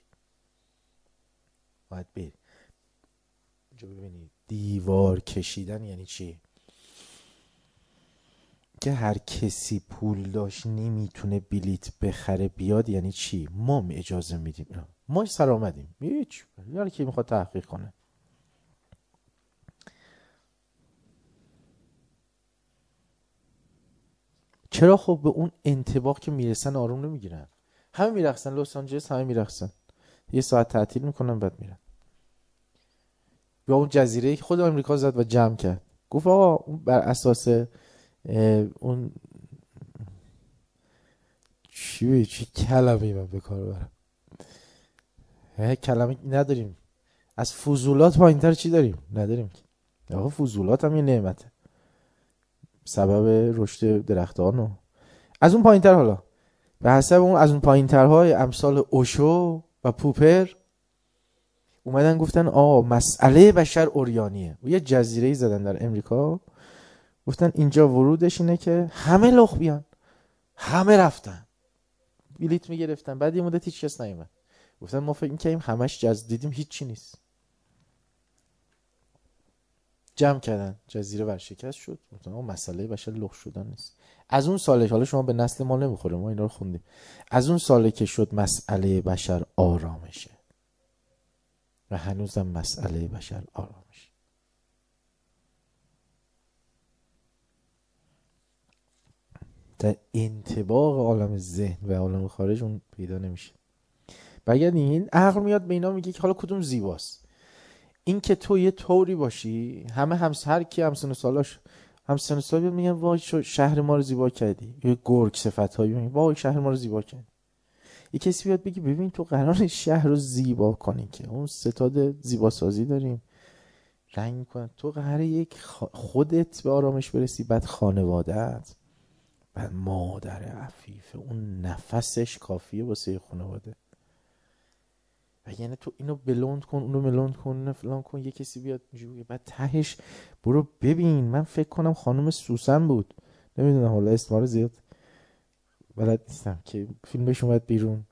باید بری اینجا ببینید دیوار کشیدن یعنی چی؟ که هر کسی پول داشت نمیتونه بلیت بخره بیاد یعنی چی؟ ما اجازه میدیم، ما سر آمدیم هیچ یاری که میخواد تحقیق کنه. چرا؟ خب به اون انطباق که میرسن آروم نمیگیرن. همه میرقصن لس آنجلس، همه میرقصن، یه ساعت تعطیل میکنن بعد میرن. یا اون جزیره که خود آمریکا زد و جمع کرد، گفت آقا بر اساس اون چی کلمه‌ای من به کار برم، کلمه نداریم. از فضولات پایین‌تر چی داریم؟ نداریم که. آقا فضولات هم یه نعمته، سبب رشد درختانو. از اون پایین‌تر، حالا به حسب اون از اون پایین‌ترهای امثال اوشو و پوپر اومدن گفتن مسئله بشر اوریانیه. و یه جزیره‌ای زدن در امریکا، گفتن اینجا ورودش اینه که همه لخ بیان. همه رفتن بلیت میگرفتن، بعد یه مدت هیچ کس نیومد. گفتن ما فکر می‌کردیم همش دیدیم هیچی نیست. جمع کردن، جزیره ورشکست شد. گفتن مسئله بشر لخ شدن نیست. از اون ساله، حالا شما به نسل ما نمیخوره، ما اینا رو خوندیم، از اون ساله که شد مسئله بشر آرامشه و هنوزم مسئله بشر آرامشه. در انطباق عالم ذهن و عالم خارج اون پیدا نمیشه. بگردین این عقل میاد به اینا میگه که حالا کدوم زیباست؟ این که تو یه طوری باشی همه هر کی همسن سالاش همسن سال میگن وای شهر ما رو زیبا کردی، یه گرگ صفتایی میگن وای شهر ما رو زیبا کردی. یه کسی بیاد بگی ببین تو قراره شهر رو زیبا کنی که اون ستاد زیبا سازی داریم رنگ میکنن، تو قراره یک خودت به آرامش برسی، بعد خانواده‌ات، بعد مادر عفیف اون نفسش کافیه واسه خانواده. و یعنی تو اینو بلوند کن اونو ملوند کن فلان کن، یه کسی بیاد میگه بعد تهش برو ببین. من فکر کنم خانم سوسن بود، نمیدونم حالا اسمها رو زیاد بلد نیستم، که فیلمش اومد بیرون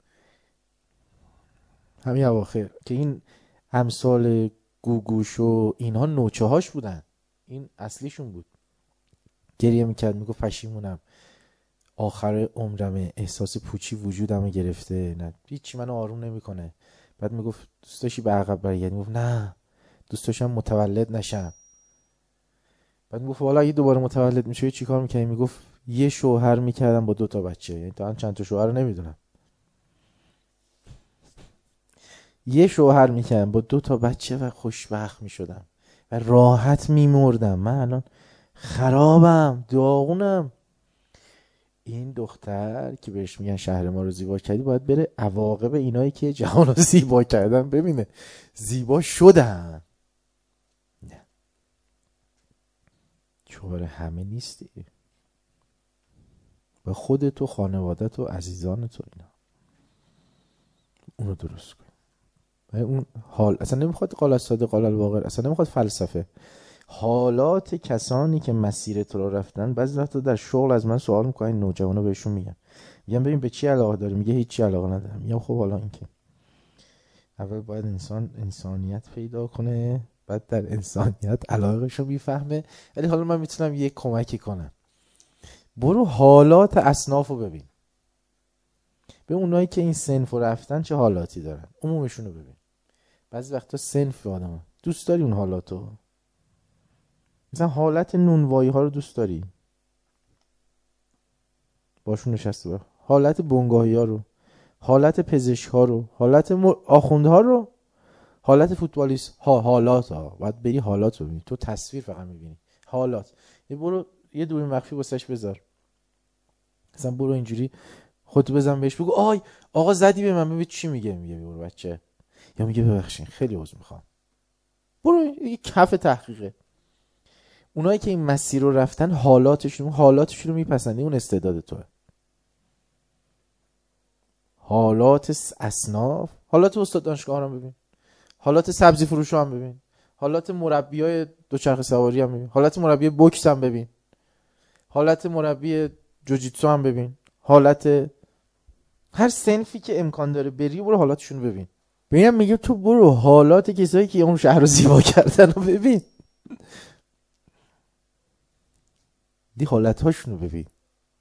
همین اواخر که این امثال گوگوش و اینها نوچه هاش بودن، این اصلیشون بود. گریه میکرد میگفت پشیمونم، آخر عمرمه، احساس پوچی وجودمو گرفته، نه هیچی منو آروم نمیکنه. بعد میگفت دوست داشتی به عقب برگردی؟ میگفت نه دوست داشتم متولد نشم. بعد میگفت والا اگه دوباره متولد میشه چی کار میکنی؟ میگفت یه شوهر میکردم با 2 بچه، یعنی تا چند تا شوهر رو نمیدونم، یه شوهر میکردم با 2 بچه و خوشبخت میشدم و راحت میمردم. من الان خرابم داغونم. این دختر که بهش میگن شهر ما رو زیبا کردی باید بره عواقب اینایی که جهان رو زیبا کردن ببینه، زیبا شدن. نه چوبر همه نیستی، به خودت و خانوادت و عزیزانت و اینا اونو درست کن. اون حال اصلا نمیخواد قال الصادق قال الواقع، اصلا نمیخواد فلسفه. حالات کسانی که مسیر تو رو رفتن، بعضی وقتا در شغل از من سوال میکنن نوجوانا، بهشون میگم ببین به چی علاقه داری؟ میگه هیچی علاقه ندارم. میگم خب حالا این که اول باید انسان انسانیت پیدا کنه، بعد در انسانیت علاقهشو میفهمه. ولی حالا من میتونم یه کمکی کنم، برو حالات اصنافو ببین، به اونایی که این صنفو رفتن چه حالاتی دارن، عمومشونو ببین. بعضی وقتا صنف آدمه دوست داری اون حالاتو، مثلا حالت نونوایی ها رو دوست داری باشون نشسته باش، حالت بنگاهی ها رو، حالت پزشک ها رو، حالت آخونده ها رو، حالت فوتبالیست ها. حالات ها باید بری حالات رو ببینی، تو تصویر فقط میبینی حالات. برو یه دوربین مخفی واسش بذار، مثلا برو اینجوری خودت بزن بهش بگو آی آقا زدی به من، ببین چی میگه. میگه برو بچه، یا میگه ببخشید خیلی عذر میخوام. برو یه کف تحقیقه. اونایی که این مسیر رو رفتن حالاتشون رو میپسندی، اون استعداد توه. حالات اصناف، حالات استاد دانشگاه هم ببین، حالات سبزی فروش هم ببین، حالات مربیای دوچرخه سواری هم ببین، حالت مربی بوکس هم ببین، حالت مربی جوجیتسو هم ببین، حالت هر صنفی که امکان داره بری برو حالاتشون ببین. ببینم میگه تو برو حالات کسایی که اون شهر رو زیبا کردن رو ببین، دی حالتهاشون رو ببین.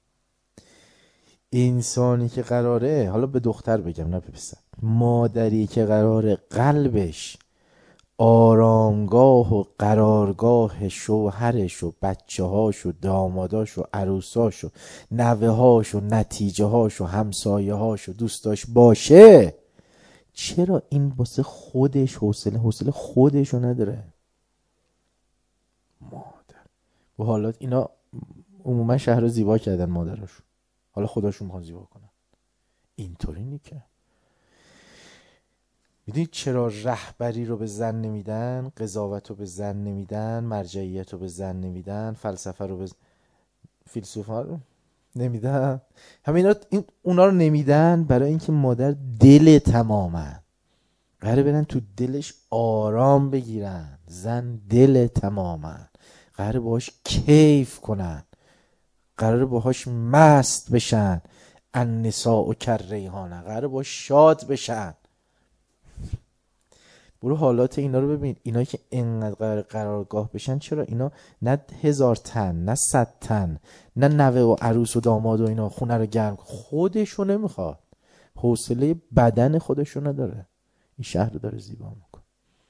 انسانی که قراره، حالا به دختر بگم نه به پسر، مادری که قراره قلبش آرامگاه و قرارگاه شوهرش و بچه هاش و داماداش و عروساش و نوه هاش و نتیجه هاش و همسایه هاش و دوستاش باشه، چرا این واسه خودش حوصله خودشو نداره؟ مادر و حالات اینا عموما شهر رو زیبا کردن مادراشون، حالا خودشون میخوان زیبا کنن. اینطوری نیکه. میدونید چرا رهبری رو به زن نمیدن، قضاوت رو به زن نمیدن، مرجعیت رو به زن نمیدن، فلسفه رو به فیلسوفا رو نمیدن؟ همه اونا رو نمیدن برای اینکه مادر دل تمامن، قراره برن تو دلش آرام بگیرن. زن دل تمامن، قراره باهاش کیف کنن، قراره باهاش مست بشن. النساء و کالریحانه، قراره باهاش شاد بشن. برو حالات اینا رو ببین. اینا که اینقدر قرارگاه بشن، چرا اینا نه 1000 تن، نه 100 تن، نه نوه و عروس و داماد و اینا خونه رو گرم، خودشو نمیخواد، حوصله بدن خودشو نداره، این شهر رو داره زیبا میکن.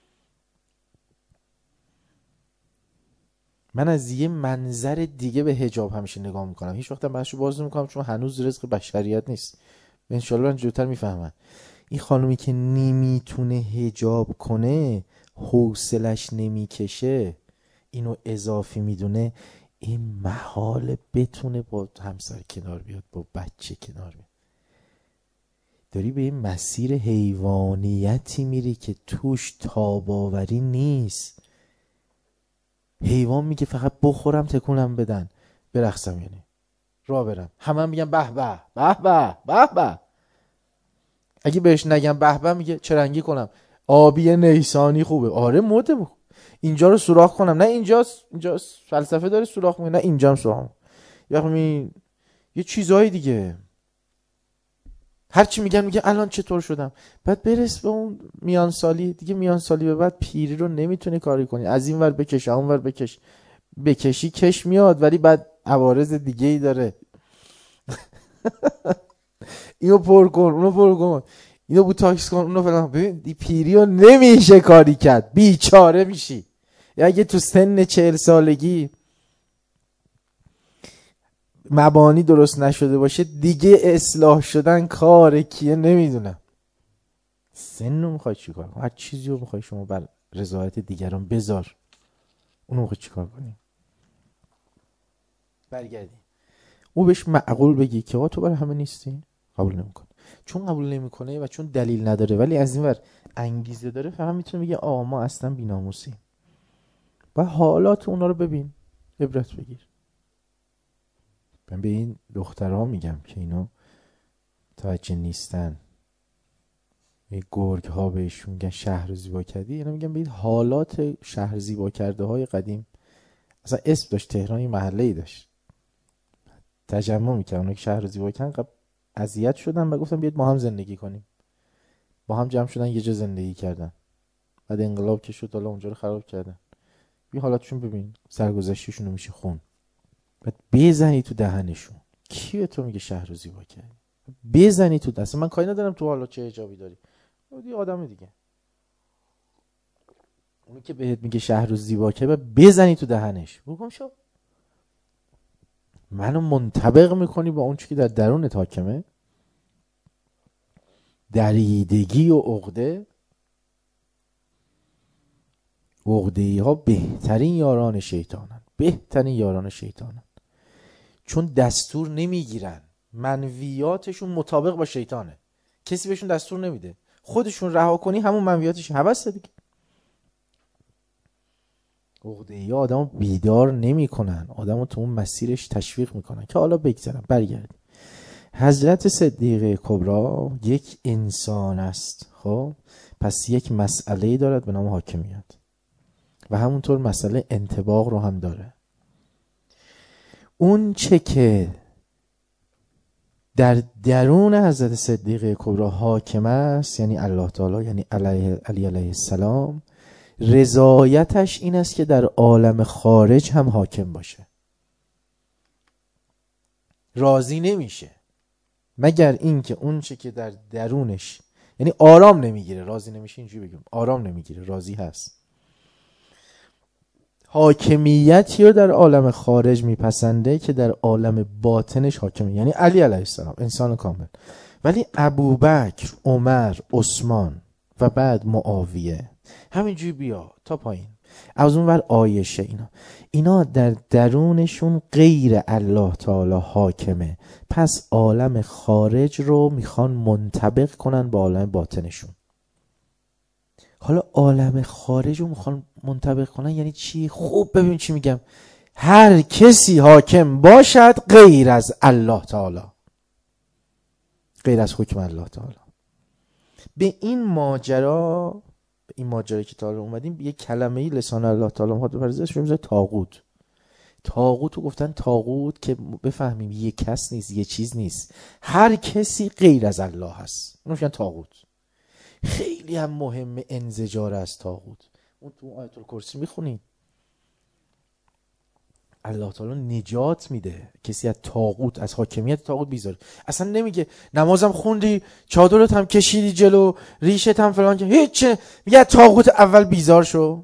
من از یه منظر دیگه به حجاب همیشه نگاه میکنم، هیچ وقت بحثو باز نمیکنم چون هنوز رزق بشریت نیست، انشالله من جلوتر میفهمم. این خانومی که نمیتونه حجاب کنه، حوصلش نمیکشه، اینو اضافی میدونه، این محاله بتونه با همسر کنار بیاد، با بچه کنار بیاد. داری به این مسیر حیوانیتی میری که توش تاباوری نیست. حیوان میگه فقط بخورم تکونم بدن برقصم، یعنی راه برم، همه میگن به به به به به به. اگه بهش نگم به به میگه چه رنگی کنم، آبی نیسانی خوبه، آره مده بخور. اینجا رو سوراخ کنم، نه اینجاست فلسفه داره سوراخ میکنه، نه اینجام سوراخ. یعنی یه چیزایی دیگه، هرچی میگه الان چطور شدم، بعد برس به اون میان سالی دیگه. میان سالی به بعد پیری رو نمیتونی کاری کنی، از این ور بکش اون ور بکشی کش میاد، ولی بعد عوارض دیگه ای داره. اینو پر کن اونو پر کن، اینو بوتاکس کن اونو فلان. ببین دی پیری رو نمیشه کاری کرد، بیچاره میشی. یا اگه تو سن 40 سالگی مبانی درست نشده باشه دیگه، اصلاح شدن کار کیه نمیدونم. سن رو میخوای چی کار کنی؟ هر چیزی رو میخوای شما بر رضایت دیگران بذار، اونو میخوای چی کار کنی؟ برگردی او بهش معقول بگی که تو برای همه نیستی، قبول نمیکنه. چون قبول نمیکنه و چون دلیل نداره ولی از این ور انگیزه داره، فقط میتونه بگه ما اصلا بی‌ناموسیم. و حالات اونا رو ببین، عبرت بگیر. من به این دخترها میگم که اینا توجه نیستن، این گرگ ها بهشون میگن شهر رو زیبا کردی، اینا میگن به حالات شهر زیبا کرده های قدیم. اصلا اسم داشت، تهران یه محله‌ای داشت، تجمع میکردن اون که شهر رو زیبا کردن، اذیت شدن و گفتن بیاید ما هم زندگی کنیم، با هم جمع شدن یه جا زندگی کردن. بعد انقلاب که شد حالا اونجا رو خراب کردن. بی حالاتشون ببین، سرگذشتشون رو میشه خون. بعد بزنی تو دهنشون، کی تو میگه شهر رو زیبا کردی؟ بزنی تو دست. من کاری ندارم تو حالا چه حجابی داری، اون آدم دیگه، اونی که بهت میگه شهر رو زیبا کردی بزنی تو دهنش، بگم شو. منو منطبق میکنی با اون چیزی که در درونت حاکمه، دریدگی و عقده‌ای ها بهترین یاران شیطانن، چون دستور نمیگیرن، منویاتشون مطابق با شیطانه، کسی بهشون دستور نمیده، خودشون رها کنی همون منویاتش هوسه دیگه. عقده‌ای ها آدمو بیدار نمیکنن، آدمو تو اون مسیرش تشویق میکنن. که حالا بگذارم، برگردیم. حضرت صدیقه کبری یک انسان است، خب پس یک مسئله دارد به نام حاکمیت. و همونطور مسئله انطباق رو هم داره. اون چه که در درون حضرت صدیقه کبری حاکم است، یعنی الله تعالی، یعنی علی علیه السلام، رضایتش این است که در عالم خارج هم حاکم باشه. راضی نمیشه مگر این که اون چه که در درونش، یعنی آرام نمیگیره، راضی نمیشه اینجوری بگم، آرام نمیگیره، راضی هست، حاکمیتی رو در عالم خارج میپسنده که در عالم باطنش حاکمه، یعنی علی علیه السلام انسان کامل. ولی ابوبکر، عمر، عثمان و بعد معاویه، همینجوری بیا تا پایین، از اون ور عایشه، اینا در درونشون غیر الله تعالی حاکمه، پس عالم خارج رو میخوان منطبق کنن با عالم باطنشون. حالا عالم خارج رو میخوان منطبق کنن یعنی چی؟ خوب ببین چی میگم. هر کسی حاکم باشد غیر از الله تعالی، غیر از حکم الله تعالی. به این ماجرا که تا حالا اومدیم، یه کلمه‌ای لسان الله تعالی میخواد بپرزه، اسمش میذاره طاغوت. طاغوت رو گفتن طاغوت که بفهمیم یه کس نیست، یه چیز نیست، هر کسی غیر از الله هست، اون میگن طاغوت. خیلی هم مهمه انزجار از طاغوت. اون تو آیت الکرسی میخونید الله تعالی نجات میده کسی از طاغوت، از حاکمیت طاغوت بیزاره. اصلا نمیگه نمازم خوندی، چادرت هم کشیدی جلو، ریشت هم فلان، که هیچ، میگه طاغوت اول بیزار شو،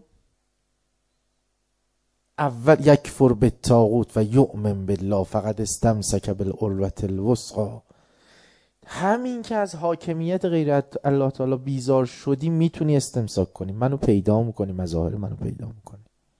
اول یکفر بالطاغوت و یؤمن بالله فقد استمسک بالعروة الوثقی. همین که از حاکمیت غیر الله تعالی بیزار شدی میتونی استمساک کنی، منو پیدا میکنی، مظاهر منو پیدا میکنی.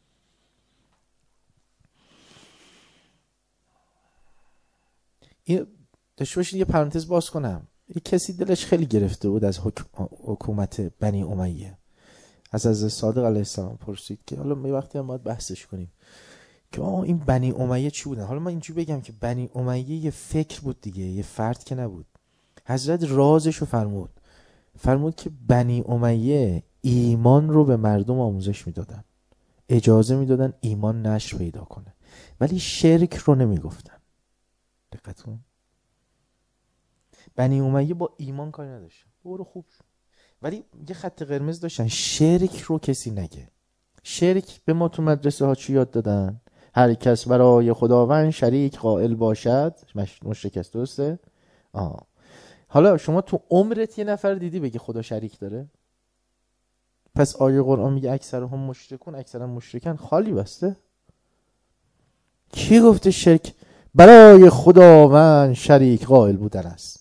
این داشته باشید یه پرانتز باز کنم. یه کسی دلش خیلی گرفته بود از حکومت بنی امیه، از صادق علیه السلام پرسید که حالا یه وقتی هم باید بحثش کنیم که این بنی امیه چی بودن. حالا من اینجوری بگم که بنی امیه یه فکر بود دیگه، یه فرد که نبود. حضرت رازشو فرمود که بنی امیه ایمان رو به مردم آموزش میدادن، اجازه میدادن ایمان نشر پیدا کنه، ولی شرک رو نمیگفتن. دقت کن، بنی امیه با ایمان کاری نداشتن، برو خوب شد، ولی یه خط قرمز داشتن، شرک رو کسی نگه. شرک به ما تو مدرسه ها چی یاد دادن؟ هر کس برای خداوند شریک قائل باشد مشرک است. درسته؟ حالا شما تو عمرت یه نفر دیدی بگی خدا شریک داره؟ پس آیه قرآن میگه اکثرهم مشرکون، اکثرا مشرکن، خالی بسته. کی گفته شرک برای خداوند شریک قائل بودن است؟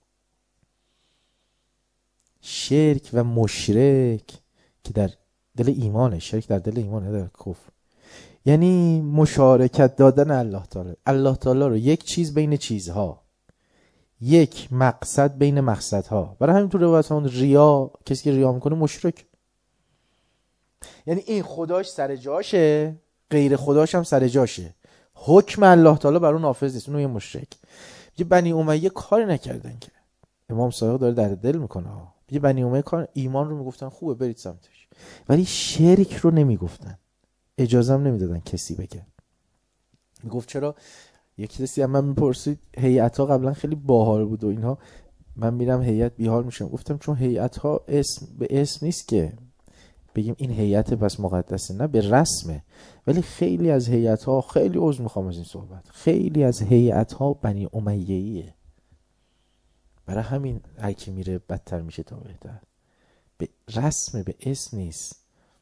شرک و مشرک که در دل ایمانه، شرک در دل ایمانه، در کفر، یعنی مشارکت دادن الله تعالی. الله تعالی رو یک چیز بین چیزها، یک مقصد بین مقصدها. برای همین تو روایت همون ریا، کسی که ریا میکنه مشرک، یعنی این خداش سر جاشه، غیر خداش هم سر جاشه، حکم الله تعالی بر اون نافذ نیست، اونو یه مشرک. یه بنی امیه کاری نکردن که امام صادق داره در دل میکنه. یه بنی امیه کار ایمان رو میگفتن خوبه برید سمتش، ولی شرک رو نمیگفتن، اجازه هم نمیدادن کسی بگه. میگفت چرا؟ یکی کسی هم من میپرسید هیئت‌ها قبلا خیلی باحال بود و اینها، من میرم هیئت بیحال میشم. گفتم چون هیئت‌ها اسم به اسم نیست که بگیم این هیئت پس مقدسه، نه به رسمه. ولی خیلی از هیئت‌ها، خیلی عذر میخوام از این صحبت، خیلی از هیئت‌ها بنی امیه‌ایه. برای همین هر کی میره بدتر میشه تا بهتر. به رسمه، به اسم نیست.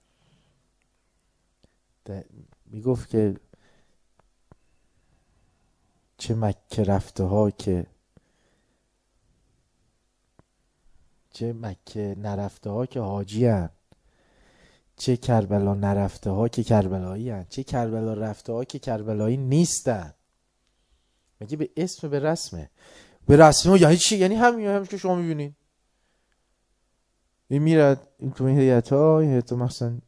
میگفت که چه مکه رفته ها که، چه مکه نرفته ها که حاجی هن، چه کربلا نرفته ها که کربلایی هن، چه کربلا رفته ها که کربلایی نیستن. میگه به اسم، به رسمه. به رسمه یعنی چی؟ یعنی همین که شما میبینید این میرد این تو این هیئت ها مثلا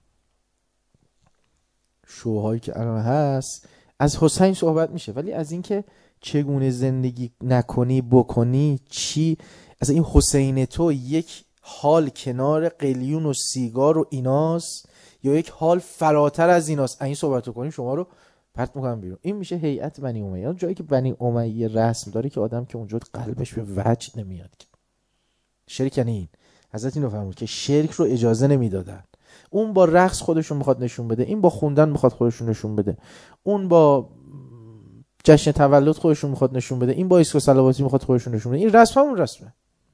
شوهایی که الان هست از حسین صحبت میشه، ولی از این که چگونه زندگی نکنی بکنی چی، از این حسین تو یک حال کنار قلیون و سیگار و ایناست، یا یک حال فراتر از ایناست، این صحبت رو کنیم شما رو پرت میکنم بیرون. این میشه هیئت بنی امیه. جایی که بنی امیه رسم داره که آدم که اونجا قلبش به وجد نمیاد. شرک یعنی این. حضرت اینو فرمود که شرک رو اجازه نمیدادن. اون با رقص خودشون میخواد نشون بده، این با خوندن میخواد خودشون نشون بده، اون با جشن تولد خودشون میخواد نشون بده، این با ایسکو صلواتی میخواد خودشون نشون بده. این رسم همون رسمه.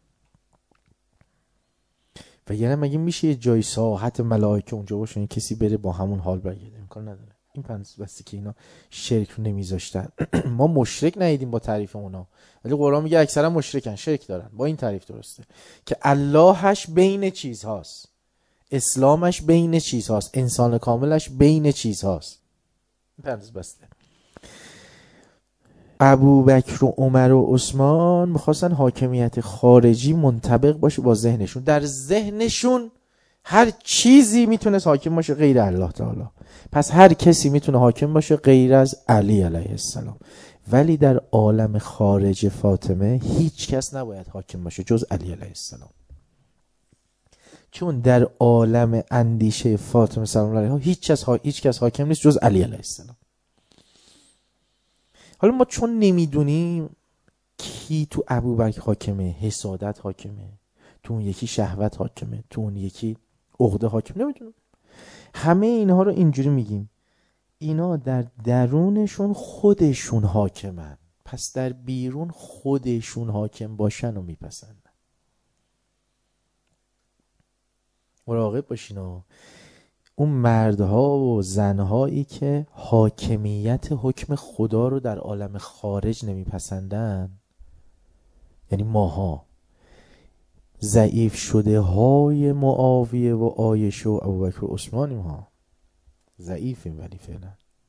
و یعنی مگه میشه یه جای ساحت ملائکه اونجا باشه این کسی بره با همون حال برگرده؟ امکان نداره. این پس بسته که اینا شرک رو نمیذاشتن. ما مشرک ندیدیم با تعریف اونا، ولی قرآن میگه اکثرا مشرکن، شرک دارن. با این تعریف درسته که اللهش بین چیزهاست، اسلامش بین چیزهاست، انسان کاملش بین چیزهاست. این پس بسته. ابوبکر و عمر و عثمان میخواستن حاکمیت خارجی منطبق باشه با ذهنشون. در ذهنشون هر چیزی میتونست حاکم باشه غیر الله تعالی، پس هر کسی میتونه حاکم باشه غیر از علی علیه السلام. ولی در عالم خارج فاطمه هیچ کس نباید حاکم باشه جز علی علیه السلام، چون در عالم اندیشه فاطمه سلام علیها هیچ کس حاکم نیست جز علی علیه السلام. حالا ما چون نمیدونیم کی تو ابوبکر حاکمه، حسادت حاکمه، تو اون یکی شهوت حاکمه، تو اون یکی عقده حاکمه، نمیدونیم. همه اینها رو اینجوری میگیم اینا در درونشون خودشون حاکمن، پس در بیرون خودشون حاکم باشن و میپسندن. مراقب باشین اون مردها و زنهایی که حاکمیت حکم خدا رو در عالم خارج نمیپسندن، یعنی ماها ضعیف شده های معاویه و عایشه و ابوبکر و عثمانیم ها، ضعیفیم ولی فعلا.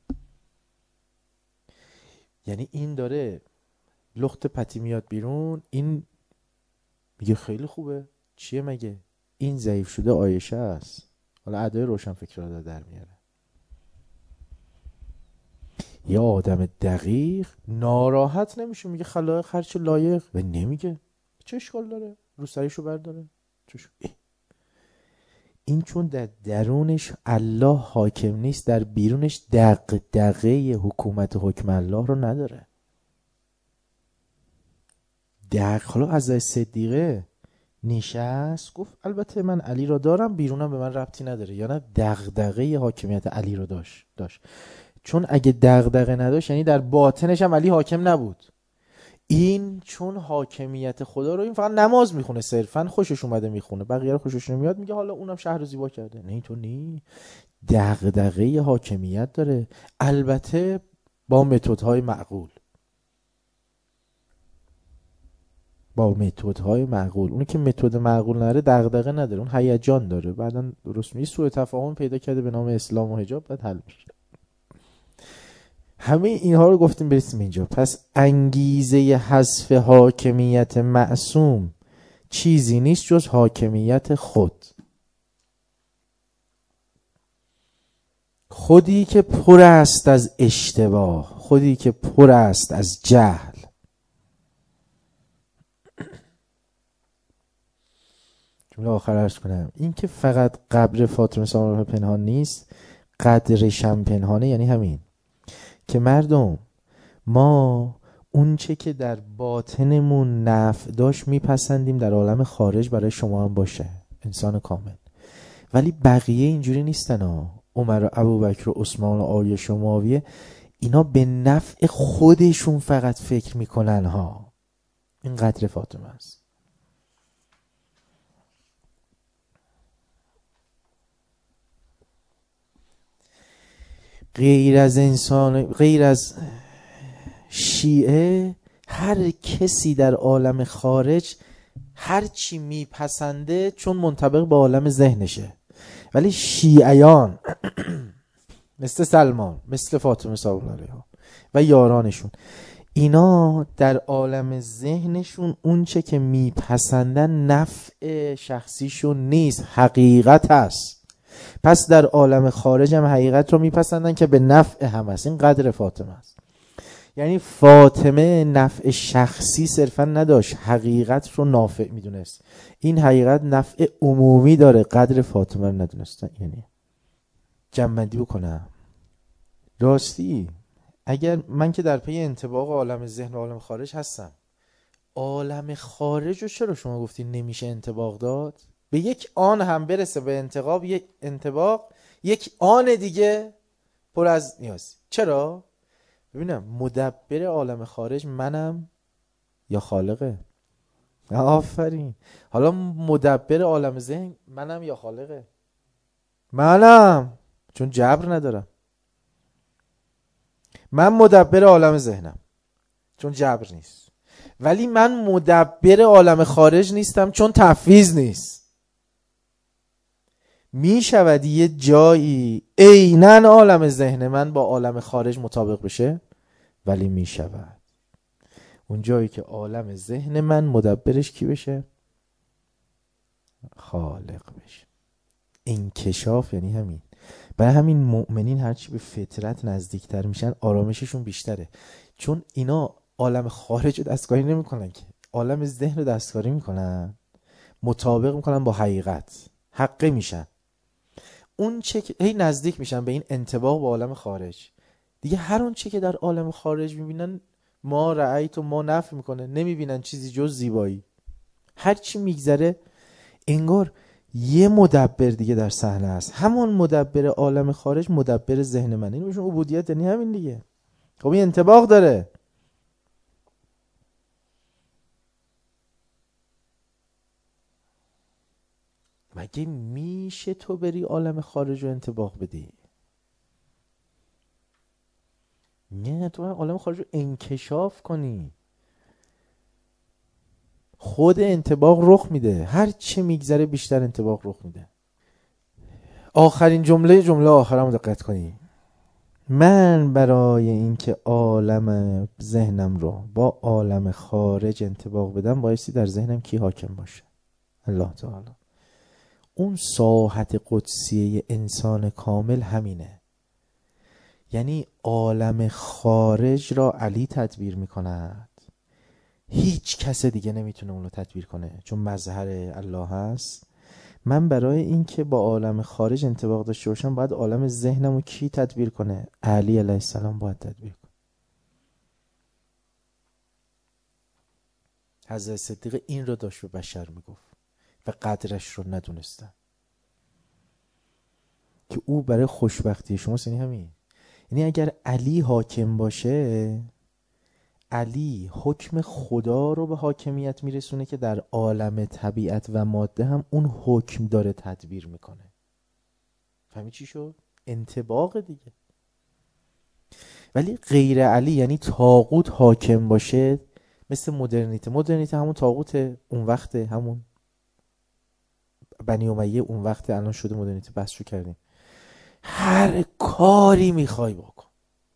یعنی این داره لخت پتی میاد بیرون، این میگه خیلی خوبه، چیه مگه؟ این ضعیف شده عایشه است. حالا ادای روشن فکر را در میاره. یه آدم دقیق ناراحت نمیشه، میگه خلایق هرچه لایق، و نمیگه چه اشکال داره رو سریشو برداره. این چون در درونش الله حاکم نیست، در بیرونش دغدغه حکومت حکم الله رو نداره. حالا از صدیقه نشست گفت البته من علی را دارم، بیرونم به من ربطی نداره، یا نه دغدغه حاکمیت علی رو داشت. چون اگه دغدغه نداشت یعنی در باطنش هم علی حاکم نبود. این چون حاکمیت خدا رو، این فقط نماز میخونه، صرفا خوشش اومده میخونه، بقیه رو خوشش نمیاد میگه حالا اونم شهر رو زیبا کرده. نه تو نی، دغدغه حاکمیت داره، البته با متدهای معقول. اون که متد معقول نداره دغدغه نداره، اون هیجان داره، بعدن درست میشه سوء تفاهم پیدا کرده به نام اسلام و حجاب، بعد حل میشه. همه اینها رو گفتیم برسیم اینجا. پس انگیزه حذف حاکمیت معصوم چیزی نیست جز حاکمیت خودی که پر است از اشتباه، خودی که پر است از جهل. جمله آخر عرض کنم، این که فقط قبر فاطمه سلام الله پنهان نیست، قدرش هم پنهانه. یعنی همین که مردم ما اون چه که در باطنمون نفع داشت میپسندیم در عالم خارج برای شما هم باشه، انسان کامل. ولی بقیه اینجوری نیستن ها. عمر و ابوبکر و عثمان و عایشه و معاویه اینا به نفع خودشون فقط فکر میکنن ها. این قدر فاطمه است. غیر از شیعه هر کسی در عالم خارج هر چی میپسنده چون منطبق با عالم ذهنشه. ولی شیعیان مثل سلمان، مثل فاطمه سلام الله علیها و یارانشون، اینا در عالم ذهنشون اون چه که میپسندن نفع شخصیشون نیست، حقیقت هست. پس در عالم خارج هم حقیقت رو میپسندن که به نفع هم هست. این قدر فاطمه است. یعنی فاطمه نفع شخصی صرفا نداشت، حقیقت رو نافع میدونست. این حقیقت نفع عمومی داره، قدر فاطمه رو ندونستن. یعنی جمع‌بندی بکنم. راستی اگر من که در پی انطباق عالم ذهن و عالم خارج هستم، عالم خارج رو چرا شما گفتین نمیشه انطباق داد؟ به یک آن هم برسه به انطباق یک آن دیگه پر از نیاز. چرا؟ ببینم مدبر عالم خارج منم یا خالقه؟ آفرین. حالا مدبر عالم ذهن منم یا خالقه؟ منم، چون جبر ندارم. من مدبر عالم ذهنم چون جبر نیست، ولی من مدبر عالم خارج نیستم چون تفویض نیست. می شود یه جایی عیناً عالم ذهن من با عالم خارج مطابق بشه، ولی می شود اون جایی که عالم ذهن من مدبرش کی بشه؟ خالق بشه. انکشاف یعنی همین. برای همین مؤمنین هرچی به فطرت نزدیکتر میشن آرامششون بیشتره، چون اینا عالم خارج رو دستکاری نمیکنن که عالم ذهن رو دستکاری میکنن، مطابق میکنن با حقیقت، حقه میشن. اون چه که هی نزدیک میشن به این انطباق با عالم خارج دیگه، هر اون چه که در عالم خارج میبینن ما رأیت و ما نفی میکنه، نمیبینن چیزی جز زیبایی. هر چی میگذره انگار یه مدبر دیگه در صحنه است، همون مدبر عالم خارج مدبر ذهن من. این بهشون عبودیت یعنی همین دیگه. خب این انطباق داره. مگه میشه تو بری عالم خارج رو انطباق بدی؟ نه، تو عالم خارج رو انکشاف کنی. خود انطباق رخ میده، هر چه میگذره بیشتر انطباق رخ میده. آخرین جمله آخرم دقت کنی. من برای اینکه عالم ذهنم رو با عالم خارج انطباق بدم بایستی در ذهنم کی حاکم باشه؟ الله تعالی. اون ساحت قدسیه انسان کامل همینه. یعنی عالم خارج را علی تدبیر میکند، هیچ کس دیگه نمیتونه اون رو تدبیر کنه چون مظهر الله هست. من برای این که با عالم خارج انطباق داشته باشم باید عالم ذهنم رو کی تدبیر کنه؟ علی علیه السلام باید تدبیر کنه. حضرت صدیق این رو داشت به بشر میگفت و قدرش رو ندونستن که او برای خوشبختی شماست. یعنی همین، یعنی اگر علی حاکم باشه، علی حکم خدا رو به حاکمیت میرسونه که در عالم طبیعت و ماده هم اون حکم داره تدبیر میکنه. فهمی چی شد؟ انطباق دیگه. ولی غیر علی یعنی طاغوت حاکم باشه، مثل مدرنیته همون طاغوت اون وقت، همون بنی امیه اون وقت، الان شده مدرنیته، بحث رو کردیم. هر کاری میخوای بکن.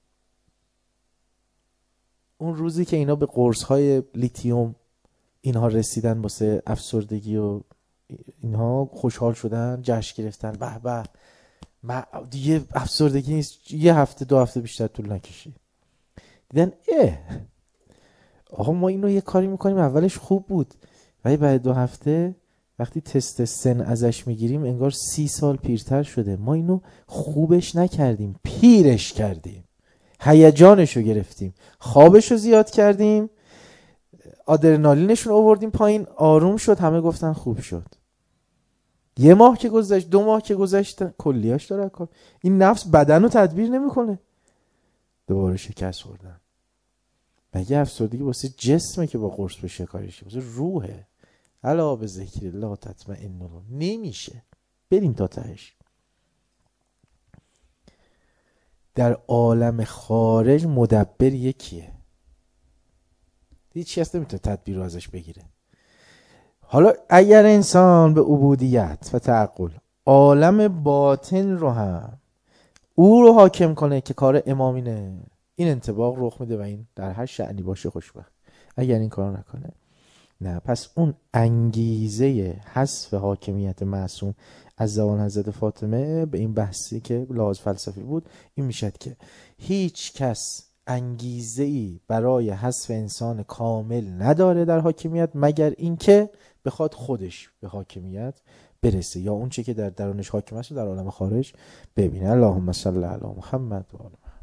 اون روزی که اینا به قرص‌های لیتیوم اینها رسیدن واسه افسردگی و اینها خوشحال شدن، جشن گرفتن، به به دیگه افسردگی نیست، یه هفته 2 هفته بیشتر طول نکشید دیدن آقا ما اینو یه کاری میکنیم اولش خوب بود ولی بعد 2 هفته وقتی تست سن ازش میگیریم انگار 30 سال پیرتر شده. ما اینو خوبش نکردیم، پیرش کردیم، هیجانشو گرفتیم، خوابشو زیاد کردیم، آدرنالینشون آوردیم پایین، آروم شد، همه گفتن خوب شد. 1 ماه که گذشت، 2 ماه که گذشت، کلیاش داره کار. این نفس بدن رو تدبیر نمیکنه، دوباره شکست خوردن. مگه افسردگی واسه جسمه که با قرص بشه کارش، واسه روحه. الا به ذکر الله تطمئن القلوب. نمیشه، بریم تا تهش. در عالم خارج مدبر یکیه، هیچ کس نمیتونه تدبیر رو ازش بگیره. حالا اگر انسان به عبودیت و تعقل عالم باطن رو هم او رو حاکم کنه که کار امامینه، این انطباق رخ میده و این در هر شأنی باشه خوشبخت. اگر این کار نکنه نه. پس اون انگیزه حذف حاکمیت معصوم از زبان حضرت فاطمه به این بحثی که لحاظ فلسفی بود این میشد که هیچ کس انگیزه‌ای برای حذف انسان کامل نداره در حاکمیت مگر اینکه بخواد خودش به حاکمیت برسه یا اون چه که در درونش حاکم است در عالم خارج ببینه. اللهم صل علی محمد و آل محمد.